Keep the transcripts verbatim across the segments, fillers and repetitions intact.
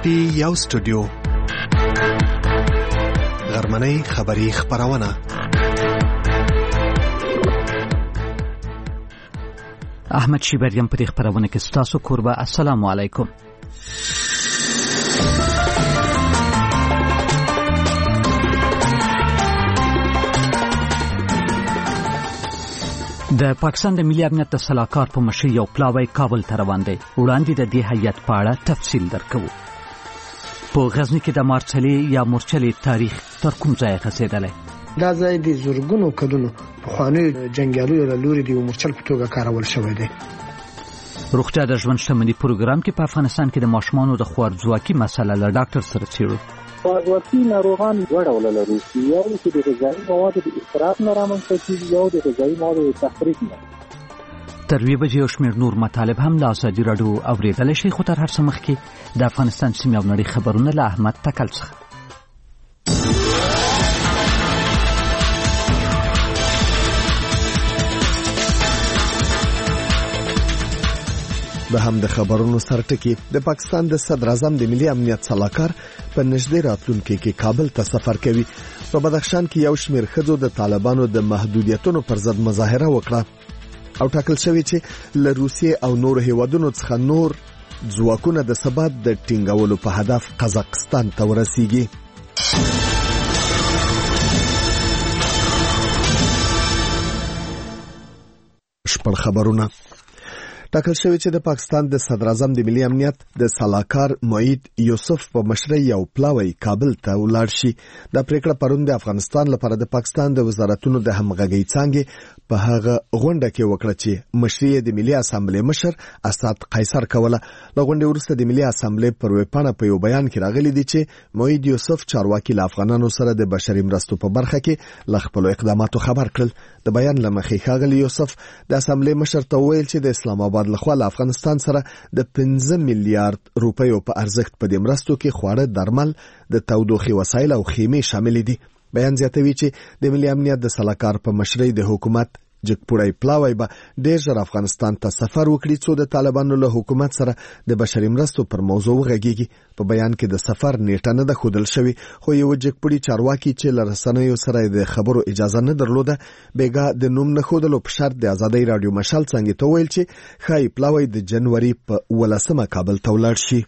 ټي یو سټوډیو غرمنۍ خبری خبرونه. احمد شیبریم په دې خبرونه کې ستاسو کوربه. السلام علیکم. د پاکستان د ملي امنیت د سلاکار په مشرۍ یو پلاوی کابل ته روان دی. وړاندې د دې هیئت په اړه تفصیل درکوو. په غزني کې د مارچلې یا مورچلې تاریخ تر کوم ځای رسېدلی؟ دا ځای د زرګونو کلونو پخوانیو جنګیالیو له لوري د مورچل په توګه کارول شوی دی. روغتیا د ژوند شتمني پروګرام کې په افغانستان کې د ماشومانو د خوارځواکي مسله له ډاکټر سره څېړو. خوارځواکي ناروغان دوه ډوله لري، یو چې د غذایي موادو د اسراف نه رامنځته کېږي، یو د غذایي موادو د تخریب نه. تر یوې بجې یو شمېر نور مطالب هم له ازادي راډیو اورېدلی شئ، خو تر هر څه مخکې د افغانستان سیمې او نړۍ خبرونه له احمد تکل څخه. د هم د خبرونو سرټکی د پاکستان د صدر اعظم د ملي امنیت سلاکار په نږدې راتلونکي کې کابل ته سفر کوي. په بدخشان کې یو شمېر ښځو د طالبانو د محدودیتونو پر ضد مظاهره وکړه او ټاکل شوی چې له روسیې او نورو هیوادونو څخه نور ځواکونه د ثبات د ټینګولو په هدف قزاقستان ته ورسیږي. شپږ خبرونه. ټاکل شوی چې د پاکستان د صدر اعظم د ملي امنیت د سلاکار معید یوسف په مشرۍ یو پلاوی کابل ته ولاړ شي. دا پریکړه پرون د افغانستان لپاره د پاکستان د وزارتونو د همغږۍ څانګې په هغه غونډه کې وکړه چې مشري د ملي اسامبلې مشر اسد قیصر کوله. له غونډې وروسته د ملي اسامبلې پر ویبپاڼه په یو بیان کې راغلی دی چې معید یوسف چارواکي له افغانانو سره د بشري مرستو په برخه کې له خپلو اقداماتو خبر کړل. د بیان له مخې ښاغلی یوسف د اسامبلې مشر ته وویل چې د اسلام آباد لخوا له افغانستان سره د پنځه میلیارډ روپیو په ارزښت په دې مرستو کې خواړه، درمل، د تودوخې وسایل او خیمې شامل دي. بیان زیاتوي چې د ملي امنیت د سلاکار په مشرۍ د حکومت جګپوړی پلاوی به ډېر ژر افغانستان ته سفر وکړي څو د طالبانو له حکومت سره د بشري مرستو پر موضوع وغږیږي. په بیان کې د سفر نیټه نه ده ښودل شوې، خو یو جګپوړي چارواکي چې له رسنیو سره د خبرو اجازه نه درلوده بیګا د نوم نه ښودلو په شرط د ازادۍ راډیو مشال څنګه ته ویل چې ښایي پلاوی د جنوري په ولسمه کابل ته ولاړ شي.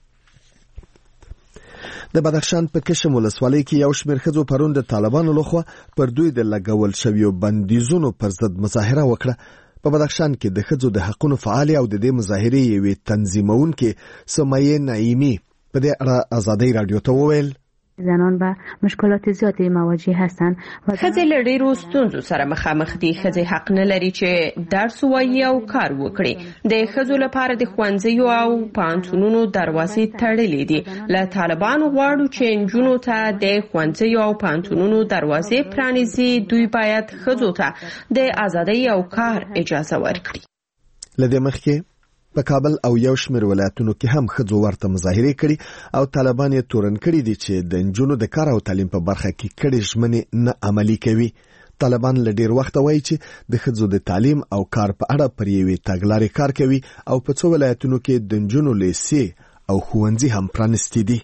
د بدخشان په کشم ولسوالۍ کې یو شمېر ښځو پرون د طالبانو لخوا پر دوی د لګول شویو بندیزونو پر ضد مظاهره وکړه. په بدخشان کې د ښځو د حقونو فعالې او د دې مظاهرې یوې تنظیمونکې سمیه نعیمي په دې اړه ازادۍ راډیو ته وویل زنان به مشکلات زیاتی مواجه هستند. ښځې له ډېرو ستونزو سره مخامخ دي. ښځې حق نه لري چې درس ووایي او کار وکړي. د ښځو لپاره د ښوونځیو او پوهنتونونو دروازې تړلې دي. له طالبانو غواړو چې نجونو ته د ښوونځیو او پوهنتونونو دروازې پرانیزي. دوی باید ښځو ته د ازادۍ او کار اجازه ورکړي. له دې مخکې په کابل او یو شمېر ولایتونو کې هم ښځو ورته مظاهرې کړي او طالبان یې تورن کړي دي چې د نجونو د کار او تعلیم په برخه کې کړي ژمنې نه عملي کوي. طالبان له ډېر وخته وایي چې د ښځو د تعلیم او کار په اړه پر یوې تګلارې کار کوي او په څو ولایتونو کې د نجونو لیسې او ښوونځي هم پرانیستي دي.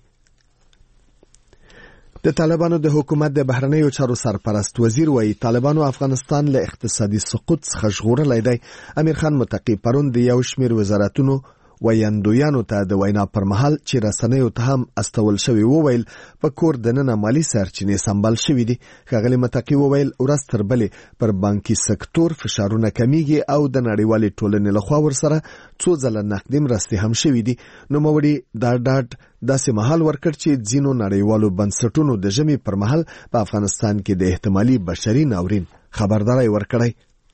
د طالبانو د حکومت د بهرنیو چارو سرپرست وزیر وایي طالبانو افغانستان له اقتصادي سقوط څخه ژغورلی دی. امیر خان متقي پرون د یو شمېر وزارتونو ویاندویانو ته د وینا پر مهال چې رسنیو ته هم استول شوی وویل په کور دننه مالی سرچینې سنبال شوي دي. ښاغلي متقي وویل ورځ تر بلې پر بانکي سکتور فشارونه کمیږي او د نړیوالې ټولنې لخوا ورسره څو ځله نقدي مرستې هم شوي دي. نوموړي دا ډاډ داسې مهال ورکړ چې ځینو نړیوالو بنسټونو د ژمي پر مهال په افغانستان کې د احتمالي بشري ناورین خبرداری ورکړی.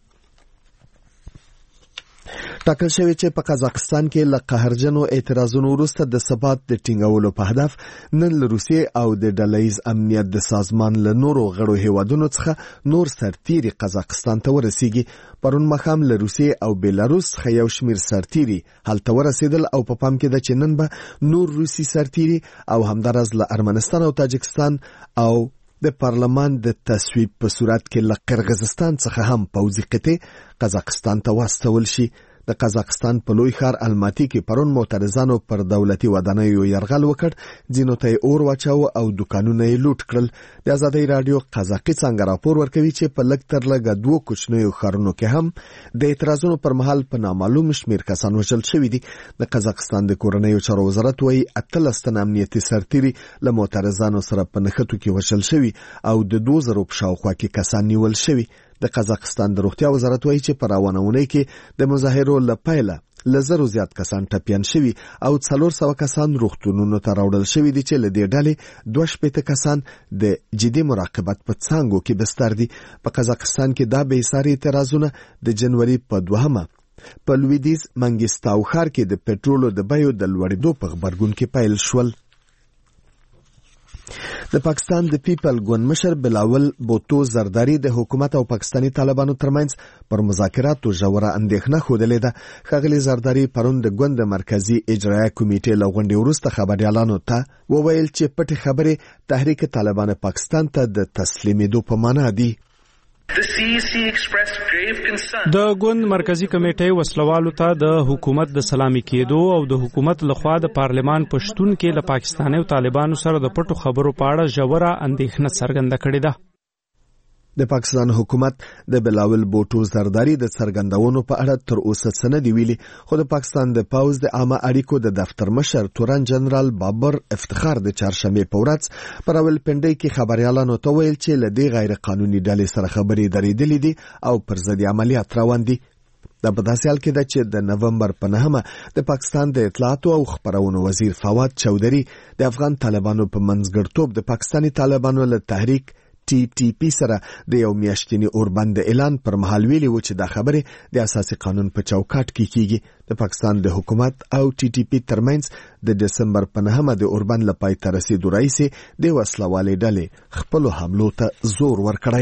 ټاکل شوی چې په قزاقستان کې له قهرجنو اعتراضونو وروسته د ثبات د ټینګولو په هدف نن له روسیې او د ډلهییز امنیت د سازمان له نورو غړو هیوادونو څخه نور سرتیري قزاقستان ته ورسیږي. پرون ماښام له روسیې او بیلاروس څخه یو شمېر سرتیري هلته ورسېدل او په پام کې ده چې نن به نور روسي سرتیري او همداراز له ارمنستان او تاجکستان او د پارلمان د تصویب په صورت کې له قرغیزستان څخه هم پوځي قطعې قزاقستان ته واستول شي. د قزاقستان په لوی ښار الماتي کې پرون معترضانو پر دولتي ودانیو یرغل وکړ، ځینو ته اور واچاوه او دکانونه یې لوټ کړل. د ازادۍ رادیو قزاقي څنګه راپور ورکوي چې په لږ تر لږه دوه کوچنیو ښارونو کې هم د اعتراضونو پر مهال په نامعلوم شمېر کسان وژل شوي دي. د قزاقستان د کورنیو چارو وزارت وایي اتلس تنه امنیتي سرتیري له معترضانو سره په نښتو کې وژل شوي او د دوه زرو په شاوخوا کې کسان نیول شوي. د قزاقستان د روغتیا وزارت وایي چې په روانه اونۍ کې د مظاهرو له پیله له زرو زیات کسان ټپیان شوي او څلور سوه کسان روغتونونو ته راوړل شوي دي چې له دې ډلې دوه شپېته کسان د جدي مراقبت په څانګو کې بستر دي. په قزاقستان کې دا بې ساري اعتراضونه د جنوري په دوهمه په لویدیز منګیستاو ښار کې د پټرولو د بیو د لوړېدو په غبرګون کې پیل شول. د پاکستان د پیپل ګوند مشر بلاول بوتو زرداری د حکومت او پاکستاني طالبانو ترمنځ پر مذاکراتو ژوره اندېښنه ښودلې ده. ښاغلي زرداری پرون د ګوند د مرکزي اجرایه کمیټې له غونډې وروسته خبریالانو ته وویل چې پټې خبرې تحریک طالبان پاکستان ته د تسلیمېدو په معنا دي. د ګوند مرکزی کمیټې وسلوالو ته د حکومت د سلامي کېدو او د حکومت لخوا د پارلمان پښتون کې له پاکستاني او طالبانو سره د پټو خبرو په اړه ژوره اندېښنه څرګنده کړې ده. د پاکستان حکومت د بلاول بوټو زرداری د څرګندونو په اړه تر اوسه څه نه دی ویلي، خو د پاکستان د پوځ د عامه اړیکو د دفتر مشر تورن جنرال بابر افتخار د چهارشنبې په ورځ په راولپنډۍ کې خبريالانو ته ویل چې له دې غیر قانوني ډلې سره خبرې درېدلې دي او پر ضد عملیات روان دي. د په داسې حال کې ده چې د نومبر په نهمه د پاکستان د اطلاعاتو او خبرونو وزیر فواد چودري د افغان طالبانو په منځګړیتوب د پاکستاني طالبانو له تحریک ټي ټي پی سره د یو میاشتني اوربند اعلان پر مهال ویلي و چې دا خبره د اساسي قانون په چوکاټ کې کیږي. د پاکستان د حکومت او ټي ټي پی ترمنځ د دسمبر په نهمه د اوربند لپاره تر رسیدو راځي د وسلوالې ډلې خپل حملو ته زور ورکړی.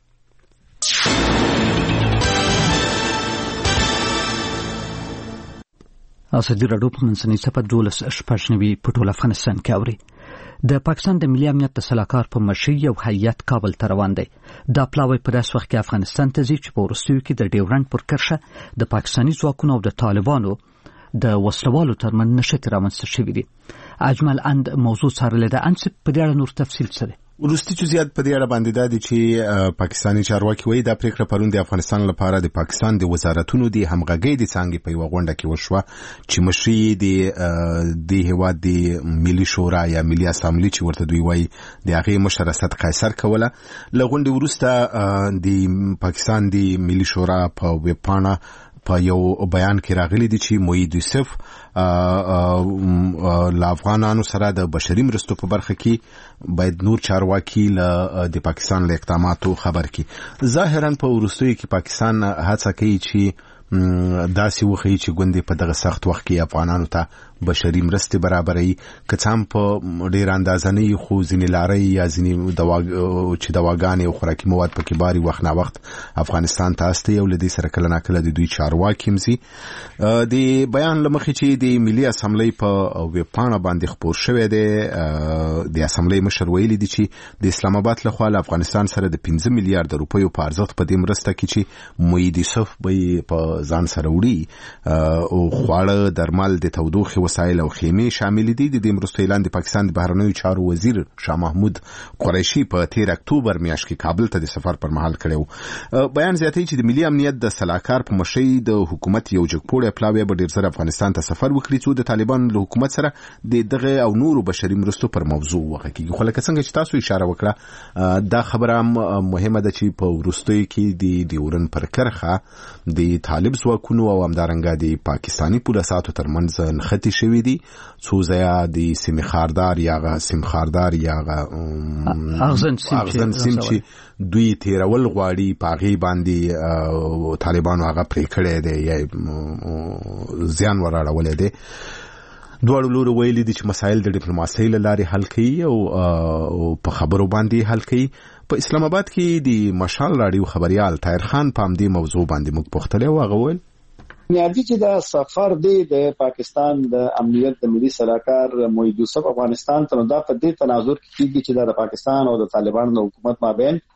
ازادي راډیو په منځنۍ صفحه دولس شپږ نوي په ټول افغانستان کې اوري. د پاکستان د ملي امنیت د سلاکار په مشرۍ یو هیئت کابل ته روان دی. دا پلاوی په داس وخت کې افغانستان ته ځي چې په وروستیو کې د ډیورنډ پر کرښه د پاکستاني ځواکونو او د طالبانو د وسلوالو ترمنځ نښتې رامنځته شوې دي. اجمل اند موضوع څارلې ده. انس په دې اړه نور تفصیل څه دی؟ ورستي جزئیات په دې اړه باندې دا دي چې پاکستاني چارواکي وایي دا پریکړه پرون د افغانستان لپاره د پاکستان د وزارتونو د همغږۍ د څنګه په یو غونډه کې وشوه چې مشري د د هیواد د ملي شورا یا ملي اسامبلې چې ورته دوی وایي د هغه مشر اسد قیصر کوله. لغونډه وروسته د پاکستان د ملي شورا په ویب پاڼه په یو بیان کې راغلي دي چې موید یوسف له افغانانو سره د بشري مرستو په برخه کې باید نور چارواکي له د پاکستان له اقداماتو خبر کړي. ظاهرا په وروستیو کې پاکستان هڅه کوي چې داسې وخی چې ګوندې په دغه سخت وخت کې افغانانو ته بشري مرستې برابري کڅام په ډیر اندازه نه خو ځینې لارې یا ځینې دوا چې دواګانې او خوراکي مواد پکې باري وخت نه وخت افغانستان ته استه یو لدی سره کله ناکله د دوی چارواکي مزي د بیان لمخې چې د ملي اسامبلې په ویب پاڼه باندې خبر شوې ده. د اسامبلې مشر ویلي دي چې د اسلام آباد له خوا افغانستان سره د پنځه میلیارډ روپیو په ارزښت په دې مرسته کې چې موید یوسف به په ځان سره وړي او خواړه درمل د تودوخه وسایل او خیمه شامل دي. د دې مرستو اعلان د پاکستان د بهرنیو چارو وزیر شاه محمود قریشي په تیر اکتوبر میاشت کې کابل ته د سفر پر مهال کړو. بیان زیاتوي چې د ملي امنیت د سلاکار په مشرۍ د حکومت یو جګپوړی پلاوی به ډیر زر افغانستان ته سفر وکړي چې د طالبان له حکومت سره د دغه او نورو بشري مرستو پر موضوع وغږیږي. خو لکه څنګه چې تاسو اشاره وکړه دا خبره مهمه ده چې په وروستیو کې د ډیورن پر کرخه د طالب ځواکونو او همدارنګه د پاکستاني پولیساتو ترمنځ نښتې شوې دي. څو ځایه د سیمې خاردار یا سیم خاردار یا اغزن سیم چې دوی تیرول غواړي پاغي باندې طالبانو هغه پرې کړی دی یا زیان وراړولې دی. دوړ لوري ویلي دي چې مسایل د ډیپلوماسۍ لارې حل کړي او په خبرو باندې حل کړي. په اسلام آباد کې د مشال راډیو خبريال طاهر خان پام دې موضوع باندې موږ پوښتنه وغوول. نیادي چې دا سفر دی د پاکستان د امنیت د ملي سلاکار موید یوسف افغانستان ته دا په دې تناظر کې کیږي چې د پاکستان او د طالبانو حکومت مابین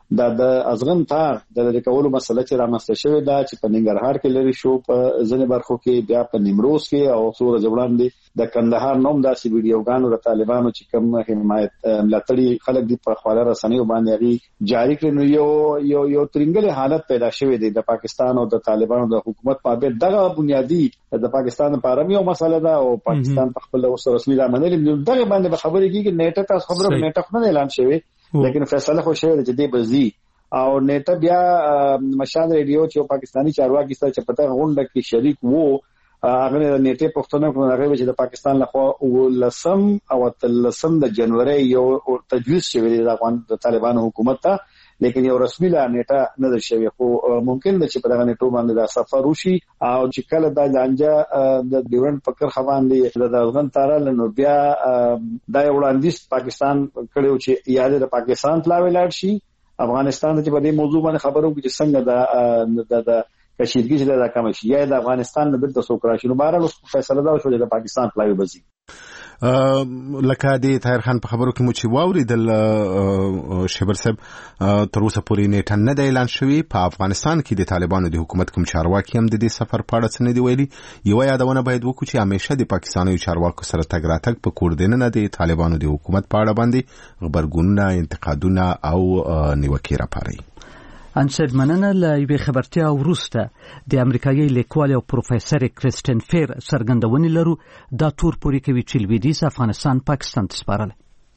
دا د ازغن تار د لیکولو مسله چې رامنځته شوې ده چې په ننګرهار کې لري شو په ځینې برخو کې بیا په نیمروز کې او څو ورځې وړاندې د کندهار نوم داسې ویډیوګانو د طالبانو چې کوم حمایت ملاتړي خلک دي په خواله رسنیو باندې غي جاری کړي نو یو یو یو ترنګلې حالت پیدا شوې ده د پاکستان او د طالبانو د حکومت په باب دغه بنیادی د پاکستان لپاره یو مسله ده او پاکستان په خپل اوس رسمي لا منل دغه باندې خبرې کیږي نیټه تاسو خبره نیټه نه اعلان شوی لیکن فیصله خو شوی چې دی بزي او نیټه بیا مشال ریډیو چې پاکستانی چارواکي سره چې پته غونډه کې شریک وو هغه نیټه پښتنه کوم هغه چې د پاکستان لخوا لسم او تلسم د جنوري یو تجویز شوی دی د افغان د طالبانو حکومت ته لیکن یو رسمي لا نیټه نه درشوي خو ممکن ده چې په دغه نیټو باندې دا سفر وشي او چې کله د لانجه د ډیورنډ پکر خوان دي د افغان تارل نو بیا د وړاندیز پاکستان کړو چې یاد د پاکستان تلاوي لاړ شي افغانستان ته په دې موضوع باندې خبرو کې چې څنګه د د کشیدګي چې د کم شي یا د افغانستان د بل څوک راشي نو بهر فیصله دا شو چې د پاکستان تلاوي بزي لکه د طاهر خان په خبرو کې مو چې واوریدل شیبر صاحب تر اوسه پورې نیټه نه د اعلان شوی په افغانستان کې د طالبانو د حکومت کوم چارواکي هم د دې سفر په اړه څه نه دی ویلي یو یادونه باید وکړو چې همیشه د پاکستاني چارواکو سره تګ راتګ په کوردینه د طالبانو د حکومت په اړه باندې خبرګونونه انتقادونه او نیوکې راپاري انصر مننه له یوې خبرتیا وروسته د امریکایي لیکوال او پروفیسور کریستین فیر څرګندونې لرو دا تور پوري کوي چې لویدیځ افغانستان پاکستان ته سپارل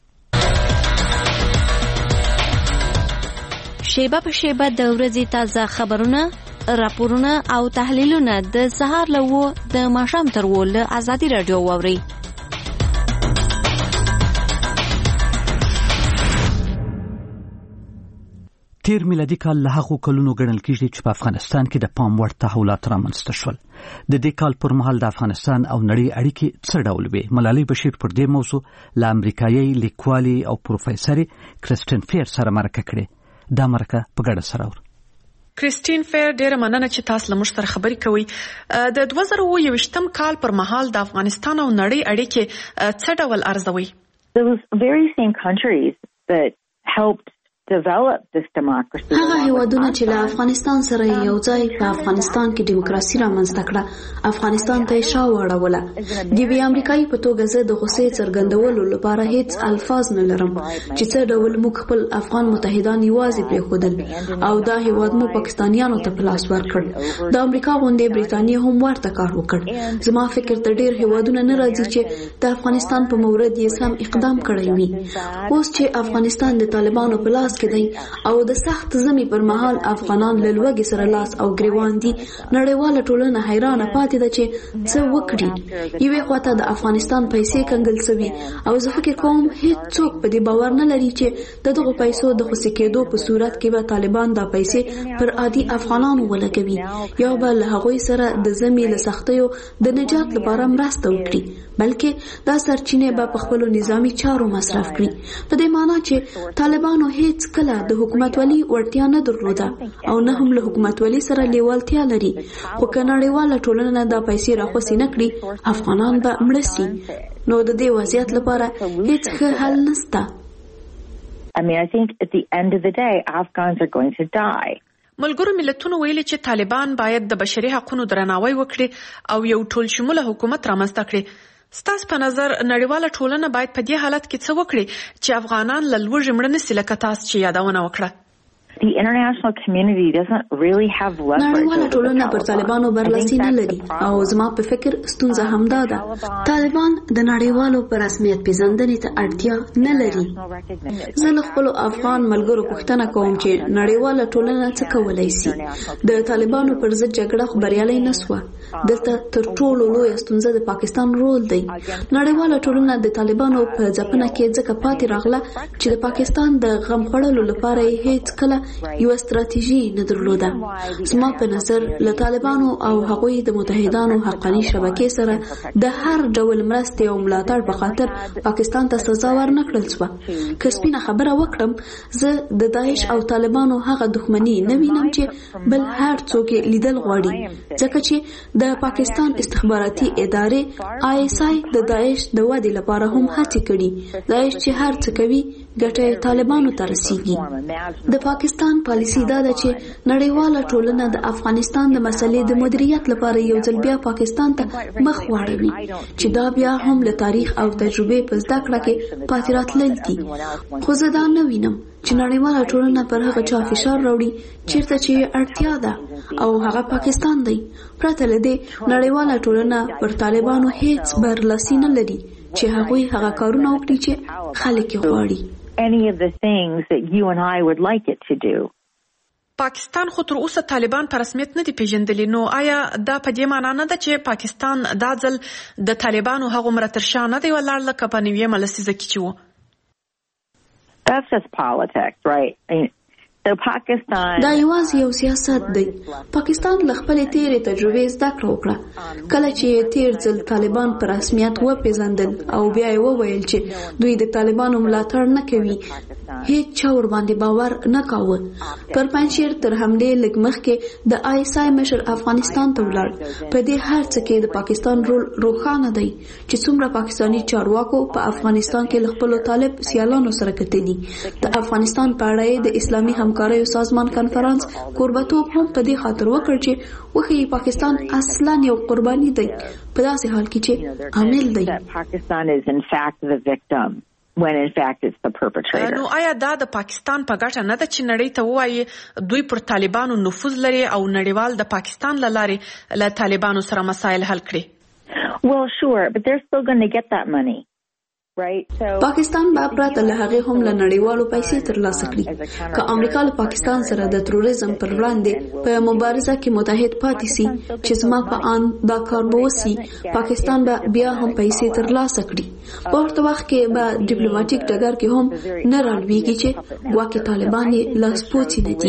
شیبه په شیبه د ورځې تازه خبرونه راپورونه او تحلیلونه د سهار له و د ماښام تر و له ازادي رادیو واوري تیر میلادي کال له هغو کلونو ګڼل کېږي چې په افغانستان کې د پام وړ تحولات رامنځته شول. د دې کال پر مهال د افغانستان او نړۍ اړیکې څه ډول وې؟ ملالۍ بشیر پر دې موضوع له امریکایي لیکوالې او پروفیسورې کریستین فیر سره مرکه کړې. دا مرکه په ګډه سره اورو. کریستین فیر ډیره مننه چې تاسو له موږ سره خبرې کوئ. د دوه زره اووه یویشتم کال پر مهال د افغانستان او نړۍ اړیکې څه ډول ارزوي؟ Those very same countries that helped develop this democracy. هغه هیوادونه چې له افغانستان سره یو ځای په افغانستان کې دیموکراسي رامنځته کړه افغانستان ته شا واړوله. د وی امریکایي په توګه زه د غوسې څرګندولو لپاره هیڅ الفاظ نه لرم چې څه ډول موږ خپل افغان متحدان یوازې پرېښودل او دا هیواد مو پاکستانیانو ته په لاس ورکړ. د امریکا غونډې برېټانیا هم ورته کار وکړ. زما فکر ته ډېر هیوادونه نه راځي چې د افغانستان په مورد یې سم اقدام کړی وي. اوس چې افغانستان د طالبانو په لاس او د سخت زمي پر مهال افغانان له لوګي سره لاس او ګریوان دي نړیواله ټولنه حیرانه پاتې ده چې څه وکړي. یوې خواته د افغانستان پیسې کنګل شوي او زه فکر کوم هیڅ څوک په دې باور نه لري چې د دغه پیسو د خصوصي کېدو په صورت کې به طالبان دا پیسې پر عادي افغانانو ولګوي یا به له هغوی سره د زمي له سختیو د نجات لپاره مرسته وکړي بلکې دا سرچینې به په خپل نظامی چارو مصرف کړي. په دې معنی چې طالبانو هیڅ کله د حکومت ولی ورتیا نه درلوده او نه هم له حکومت ولی سره لیوالتیا لري. خو که نړیواله ټولنه دا پیسې راخوسي نه کړي افغانان به مړه سي. نو د دې وضعیت لپاره هیڅ ښه حل نشته. I mean, I think at the end of the day, Afghans are going to die. ملګرو ملتونو ویلي چې طالبان باید د بشري حقوقو درناوی وکړي او یو ټول شموله حکومت رامنځته کړي. ستاسو په نظر نړیواله ټولنه باید په دې حالت کې څه وکړي چې افغانان له لوږې مړه نه سي لکه تاسو چې یادونه وکړه؟ The international community doesn't really have leverage. نړیواله ټولنه پر طالبانو برلاسي نه لري او زما په فکر ستونزه همدا ده. طالبان د نړیوالو پر رسمیت پیژندنې ته اړتیا نه لري. زه له خپل افغان ملګرو پوښتنه کوم چې نړیواله ټولنه څه کولای شي. د طالبانو پر ضد جګړه خبريالي نه سوه. دلته تر ټولو لوی ستونزه د پاکستان رول دی. نړیواله ټولنه د طالبانو په ځپنه کې ځکه پاتې راغله چې د پاکستان د غم خړلو لپاره هیڅ کله یو استراتیژي نه درلوده. زما په نظر له طالبانو او هغوی د متحدانو حقاني شبکې سره د هر ډول مرستې او ملاتړ په خاطر پاکستان ته سزا ورنکړل شوه. که سپینه خبره وکړم زه د داعش او طالبانو هغه دښمني نه وینم چې بل هر څوک لیدل غواړي ځکه چې د پاکستان استخباراتي ادارې آی اس آی د داعش د ودې لپاره هم هڅې کړي. داعش چې هر څه کوي ګټه طالبانو ته رسیږي. د پاکستان پالیسي دا ده چې نړیواله ټولنه د افغانستان د مسلې د مدیریت لپاره یو ځل بیا پاکستان ته مخ واړوي چې دا بیا هم له تاریخ او تجربې په زده کړه کې پاتې راتلل دي. خو زه دا نه وینم چې نړیواله ټولنه پر هغه چا فشار راوړي چیرته چې اړتیا ده او هغه پاکستان دی. پرته له دې نړیواله ټولنه پر طالبانو هیڅ برلاسي نه لري چې هغوی هغه کارونه وکړي چې خلک یې غواړي. Any of the things that you and I would like it to do. پاکستان خو تر اوسه طالبان په رسمیت نه دي پیژندلي، نو آیا دا په دې معنا نه ده چې پاکستان دا ځل د طالبانو هغومره تر شا نه دی ولاړ لکه په نویمه لسیزه کې چې و؟ That's just politics, right? I mean, so Pakistan دا یوازې یو سیاست دی. پاکستان له خپلې تیرې تجربې زده کړه وکړه. کله چې تیر ځل طالبان په رسمیت وپېژندل او بیا یې وویل چې دوی د طالبانو ملاتړ نه کوي، هیڅ چا ور باندې باور نه کاوه. پر پنځشیر تر حملې لږ مخکې د آی اس آی مشر افغانستان ته ولاړ. په دې هر څه کې د پاکستان رول روښانه دی چې څومره پاکستاني چارواکو په افغانستان کې له خپلو طالب سیالانو سره کتلي. د افغانستان په اړه د اسلامي همکاریو سازمان کنفرانس کوربتوب هم په دې خاطر وکړ چې وښیي پاکستان اصلا یو قرباني دی په داسې حال کې چې عامل دی. Pakistan is in fact the victim when in fact it's the perpetrator. نو آیا دا د پاکستان په ګټه نه ده چې نړۍ ته ووایي دوی پر طالبانو نفوذ لري او نړیوال د پاکستان له لارې له طالبانو سره مسایل حل کړي؟ Well, sure, but they're still going to get that money. پاکستان به پرته له هغې هم له نړیوالو پیسې ترلاسه کړي. که امریکا له پاکستان سره د تروریزم پر وړاندې په مبارزه کې متحد پاتې سي چې زما په آن دا کار به وسي، پاکستان به بیا هم پیسې ترلاسه کړي. په ورته وخت کې به ډیپلوماټیک ډګر کې هم نه رالویږي چې ګواکې طالبان یې لاسپوڅي نه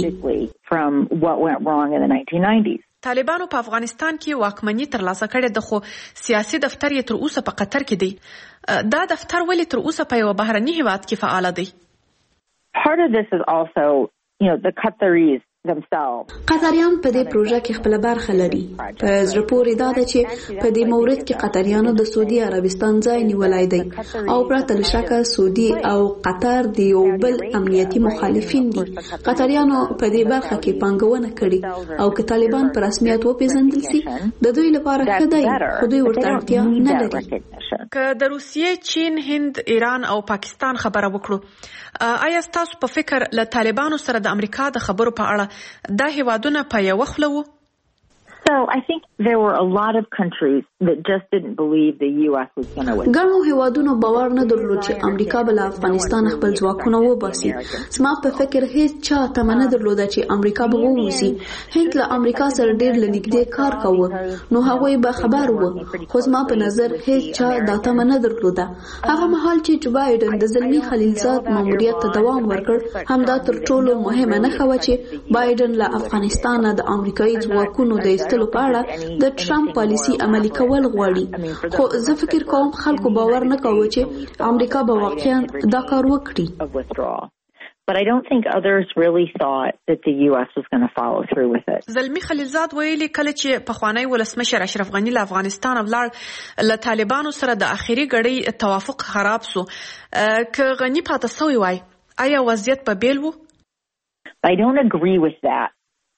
دي. طالبانو په افغانستان کې واکمني ترلاسه کړې ده، خو سیاسي دفتر یې تر اوسه په قطر کې دی. دا دفتر ولې تر اوسه په یو بهرني هیواد کې فعال دی؟ Part of this is also, you know, the Qataris themselves. قطریان په دې پروژه کې خپل برخه لري. په زړه پورې دا ده چې په دې مورد کې قطریانو د سعودي عربستان ځای نیولای دی او پرته له شکه سعودي او قطر د یو بل امنیتي مخالفین دي. قطریانو په دې برخه کې پانګونه کړې او که طالبان په رسمیت وپېژندل سي د دوی لپاره ښه دی، خو دوی ورته اړتیا نه لري. که د روسیې، چین، هند، ایران او پاکستان خبره وکړو، آیا ستاسو په فکر له طالبانو سره د امریکا د خبرو په اړه دا هیوادونه په یوه خوله وو؟ So I think there were a lot of countries that just didn't believe the U S was going to win. ګڼو هیوادونو باور نه درلود چې امریکا به له افغانستان خپل ځواکونه وباسي. زما په فکر هیڅ چا تمه نه درلوده چې امریکا به ووځي. هند له امریکا سره ډېر له نږدې کار کاوه، نو هغوی به خبر وو، خو زما په نظر هیڅ چا دا تمه نه درلوده. هغه مهال چې جو بایډن د زلمي خلیلزاد ماموریت ته دوام ورکړ، همدا تر ټولو مهمه نښه وه چې بایډن له افغانستانه د امریکایي ځواکونو د ایستلو په اړه د ټرمپ پالیسي عملي کول غواړي. خو زه فکر کوم خلکو باور نه کاوه چې امریکا به واقعا دا کار وکړي. But I don't think others really thought that the U S was going to follow through with it. زلمی خلیلزاد ویلي کله چې پخوانی ولسمشر اشرف غنی له افغانستان ولاړ، له طالبانو سره د اخیری غړي توافق خراب سو. که غنی پاتې سوی وای، آیا وضعیت به بیل وو؟ I don't agree with that.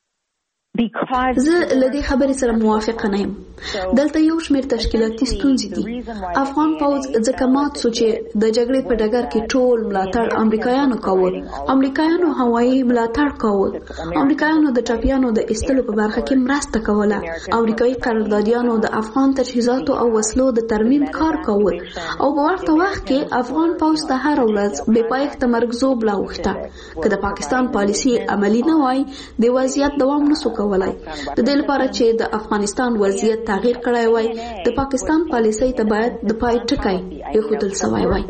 زه له دې خبرې سره موافقه نه یم. دلته یو شمېر تشکیلاتي ستونزې دي. افغان پوځ ځکه مات سو چې د جګړې په ډګر کې ټول ملاتړ امریکایانو کاوه. امریکایانو هوایي ملاتړ کاوه. امریکایانو د ټپیانو د ایستلو په برخه کې مرسته کوله. امریکایي قراردادیانو د افغان تجهیزاتو او وسلو د ترمیم کار کاوه. او په ورته وخت کې افغان پوځ ته هر ورځ بې پایښته مرګ لا وخته. که د پاکستان پالیسي عملي نه وای، د وضعیت دوام نسو کولای. د دې لپاره چې د افغانستان وضعیت تغییر کړای وای، د پاکستان پالیسۍ ته باید د پای ټکی ایښودل سوی وای.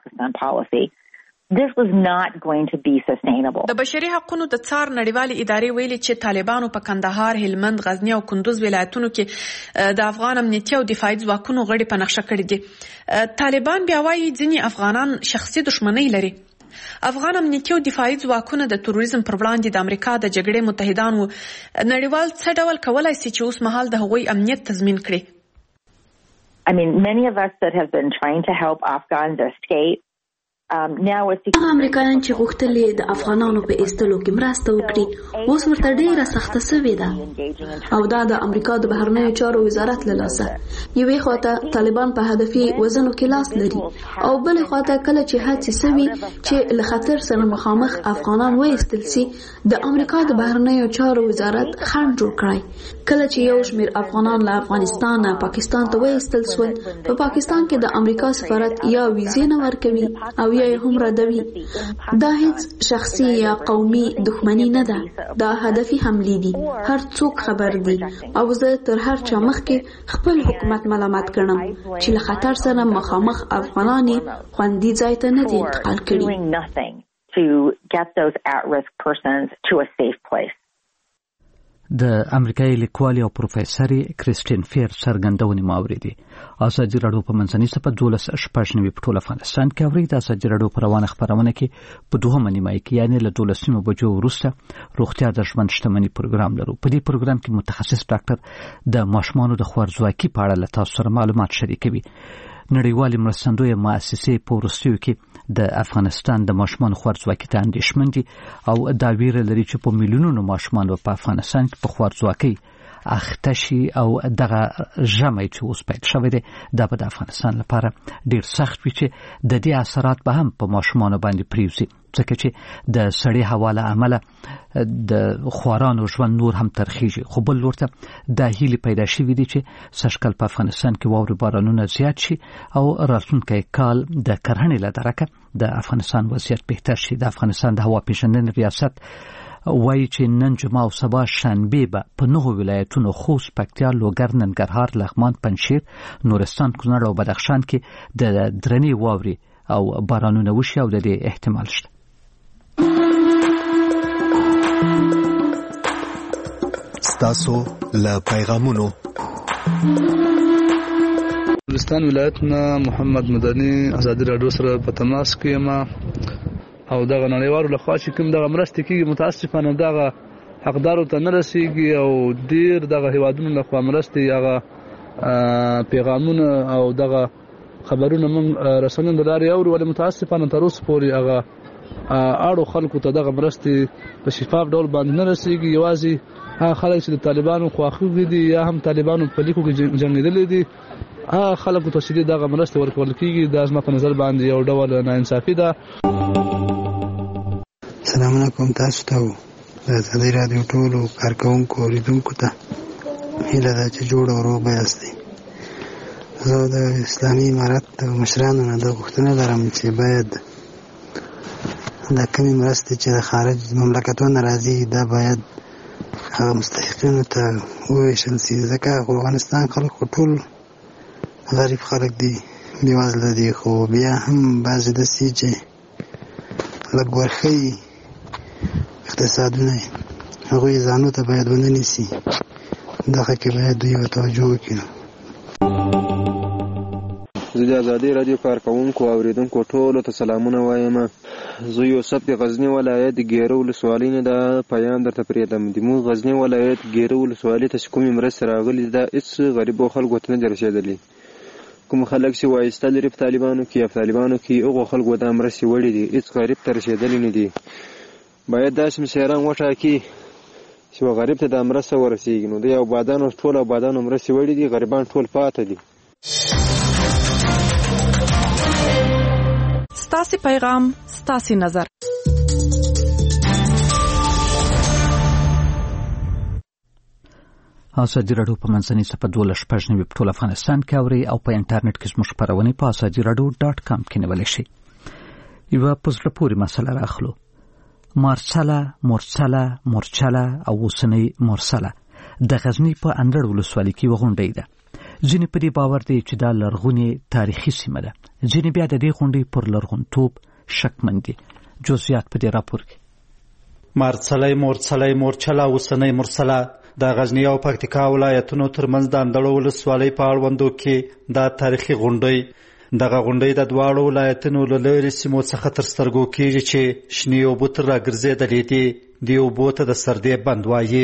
This was not going to be sustainable. د بشري حقوقو د څار نړیوالې ادارې ویلي چې طالبانو په کندهار، هلمند، غزنی او کندوز ولایتونو کې د افغان امنیتي او دفاعي ځواکونو غړي په نقشه کړي دي. طالبان بیا وایي ځینې افغانان شخصي دښمنۍ لري. افغان امنیتي او دفاعي ځواکونه د تروریزم پر وړاندې د امریکا د جګړې متحدان وو. نړیوال څه ډول کولای شي چې اوس مهال د هغوی امنیت تضمین کړي؟ I mean, many of us that have been trying to help Afghans escape هغه امریکایان چې غوښتل د افغانانو په ایستلو کې مرسته وکړي اوس ورته ډیره سخته شوې ده او دا د امریکا د بهرنیو چارو وزارت له لاسه یوې خواته طالبان په هدفي وزنو کې لاس لري او بلې خواته کله چې هڅې سوي چې له خطر سره مخامخ افغانان وایستل سي د امریکا د بهرنیو چارو وزارت خنډ جوړ کړی کله چې یو شمېر افغانان له افغانستان نه پاکستان ته وایستل سول په پاکستان کې د امریکا سفارت یا ویزې نه ورکوي او یا هم ردوي دا هیڅ شخصي یا قومي دښمني نه ده دا هدفي حملې دي هر څوک خبر دي او زه تر هر چا مخکې خپل حکومت ملامت ګڼم چې له خطر سره مخامخ افغانان خوندي ځای ته نه دي انتقال کړي د امریکایي لیکوالې او پروفیسورې کریسټین فیر څرګندونې مو اورېدې. ازادي راډیو په منځني صفحه دولس شپږ نوي په ټول افغانستان کې اوري. د ازادي راډیو په روانه خپرونه کې په دوهمه نیمایي کې یعنې له دولسمو بجو وروسته روغتیا د ژوند شتمني پروګرام لرو. په دې پروګرام کې متخصص ډاکټر د ماشومانو د خوارځواکۍ په اړه له تاسو سره معلومات شریکوي. نړیوالې مرستندویه مؤسسې په وروستیو کې د افغانستان د ماشومانو خوارځواکۍ ته اندېښمن دي او دا ویره لري چې په میلیونونو ماشومان په افغانستان کې په خوارځواکۍ اخته شي او دغه ژمی چې اوس پیل شوی دی دا به د افغانستان لپاره ډیر سخت وي چې د دې اثرات به هم په ماشومانو باندې پریوزي ځکه چې د سړې هوا له امله د خوارانو ژوند نور هم ترخیږي. خو بل ورته دا هیلې پیدا شوې دي چې سږکال په افغانستان کې واورې بارانونه زیات شي او راتلونکی کال د کرهڼې له درکه د افغانستان وضعیت بهتر شي. د افغانستان د هوا پیژندنې ریاست وایي چې نن جمعه او سبا شنبه به په نهو ولایتونو خوست، پکتیا، لوګر، ننګرهار، لغمان، پنجشیر، نورستان، کونړ او بدخشان کې د درنې واورې او بارانونه وشي او د دې احتمال شته. ستاسو له پیغامونو بلوچستان ولایتنا محمد مدني ازادي راډیو سره په تماس کې یم او دغه نړیوالو لخوا چې کوم دغه مرستې کېږي متاسفانه دغه حقدارو ته نه رسیږي او ډیر دغه هیوادونو لخوا مرستې هغه پیغامونه او دغه خبرونه موږ رسنیو له لارې اورو ولې متاسفانه تر اوسه پورې هغه اړو خلکو ته دغه مرستې په شفاف ډول باندې نه رسیږي. یوازې هغه خلک چې د طالبانو خواخوږي دي یا هم طالبانو په لیکو کې جنګېدلي دي هغه خلکو ته چې دغه مرستې ورکول کېږي دا زما په نظر باندې یو ډول ناانصافي ده. السلام علیکم تاسو ته د ازادي راډیو ټولو کارکونکو اوریدونکو ته هیله ده چې جوړ او روغ یاستئ. زه د اسلامي امارت د مشرانو نه د غوښتنه لرم چې باید د کومې مرستې چې د خارج مملکتونو راځي دا باید هغه مستحقینو ته وویشل سي ځکه افغانستان خلک ټول غریب خلک دي، بېوزله دي، خو بیا هم بعضې داسې چې لږ ورښیي اقتصادونه هغوی ځانو ته باید ونه نیسي. دغه کې باید دوی توجه وکړي. زه د ازادي راډیو کارکوونکو او اوریدونکو ټولو ته سلامونه وایم. زه یوسف د غزني ولایت ګیرو ولسوالۍ نه دا پیام درته پرېږدم. زموږ غزني ولایت ګیرو ولسوالۍ ته چې کومې مرستې راغلي دا هېڅ غریبو خلکو ته نه دي رسېدلي. کوم خلک چې وایسته لري په طالبانو کې یا په طالبانو کې هغو خلکو دا مرستې وړي دي هېڅ غریب ته رسېدلي نه دي. باید داسې مشران وټاکي چې غریب ته دا مرسته ورسېږي. نو د یو بادانو ټول بادانو مرستې وړي دي، غریبان ټول پاته دي. ستاسې پیغام ستاسې نظر. ازادي راډیو په منځنۍ صفحه دولس شپږ نوي په ټول افغانستان کې اوري او په انټرنیټ کې زموږ خپرونې په ازادي راډیو ډاټ کام کې نیولی شئ. یوه په زړه پورې مسله راخلو. مارچله، مورچله، مورچله او اوسنۍ مورسله د غزني په اندړ ولسوالۍ کې یوه غونډۍ ده. ځینې په دې باور دی چې دا لرغونې تاریخي سیمه ده، ځینې بیا د دې غونډۍ پر لرغونتوب شکمن دي. جزئیات په دې راپور کې. مارچلی، مورچلی، مورچله، اوسنۍ مورسله د غزني او پکتیکا ولایتونو ترمنځ د اندړ ولسوالۍ په اړوندو کې دا تاریخي غونډۍ. دغه غونډۍ د دواړو ولایتونو له لرې سیمو څخه تر سترګو کېږي چې شنې اوبه تر راګرځېدلې دي. دې اوبو ته د سردې بند وایي.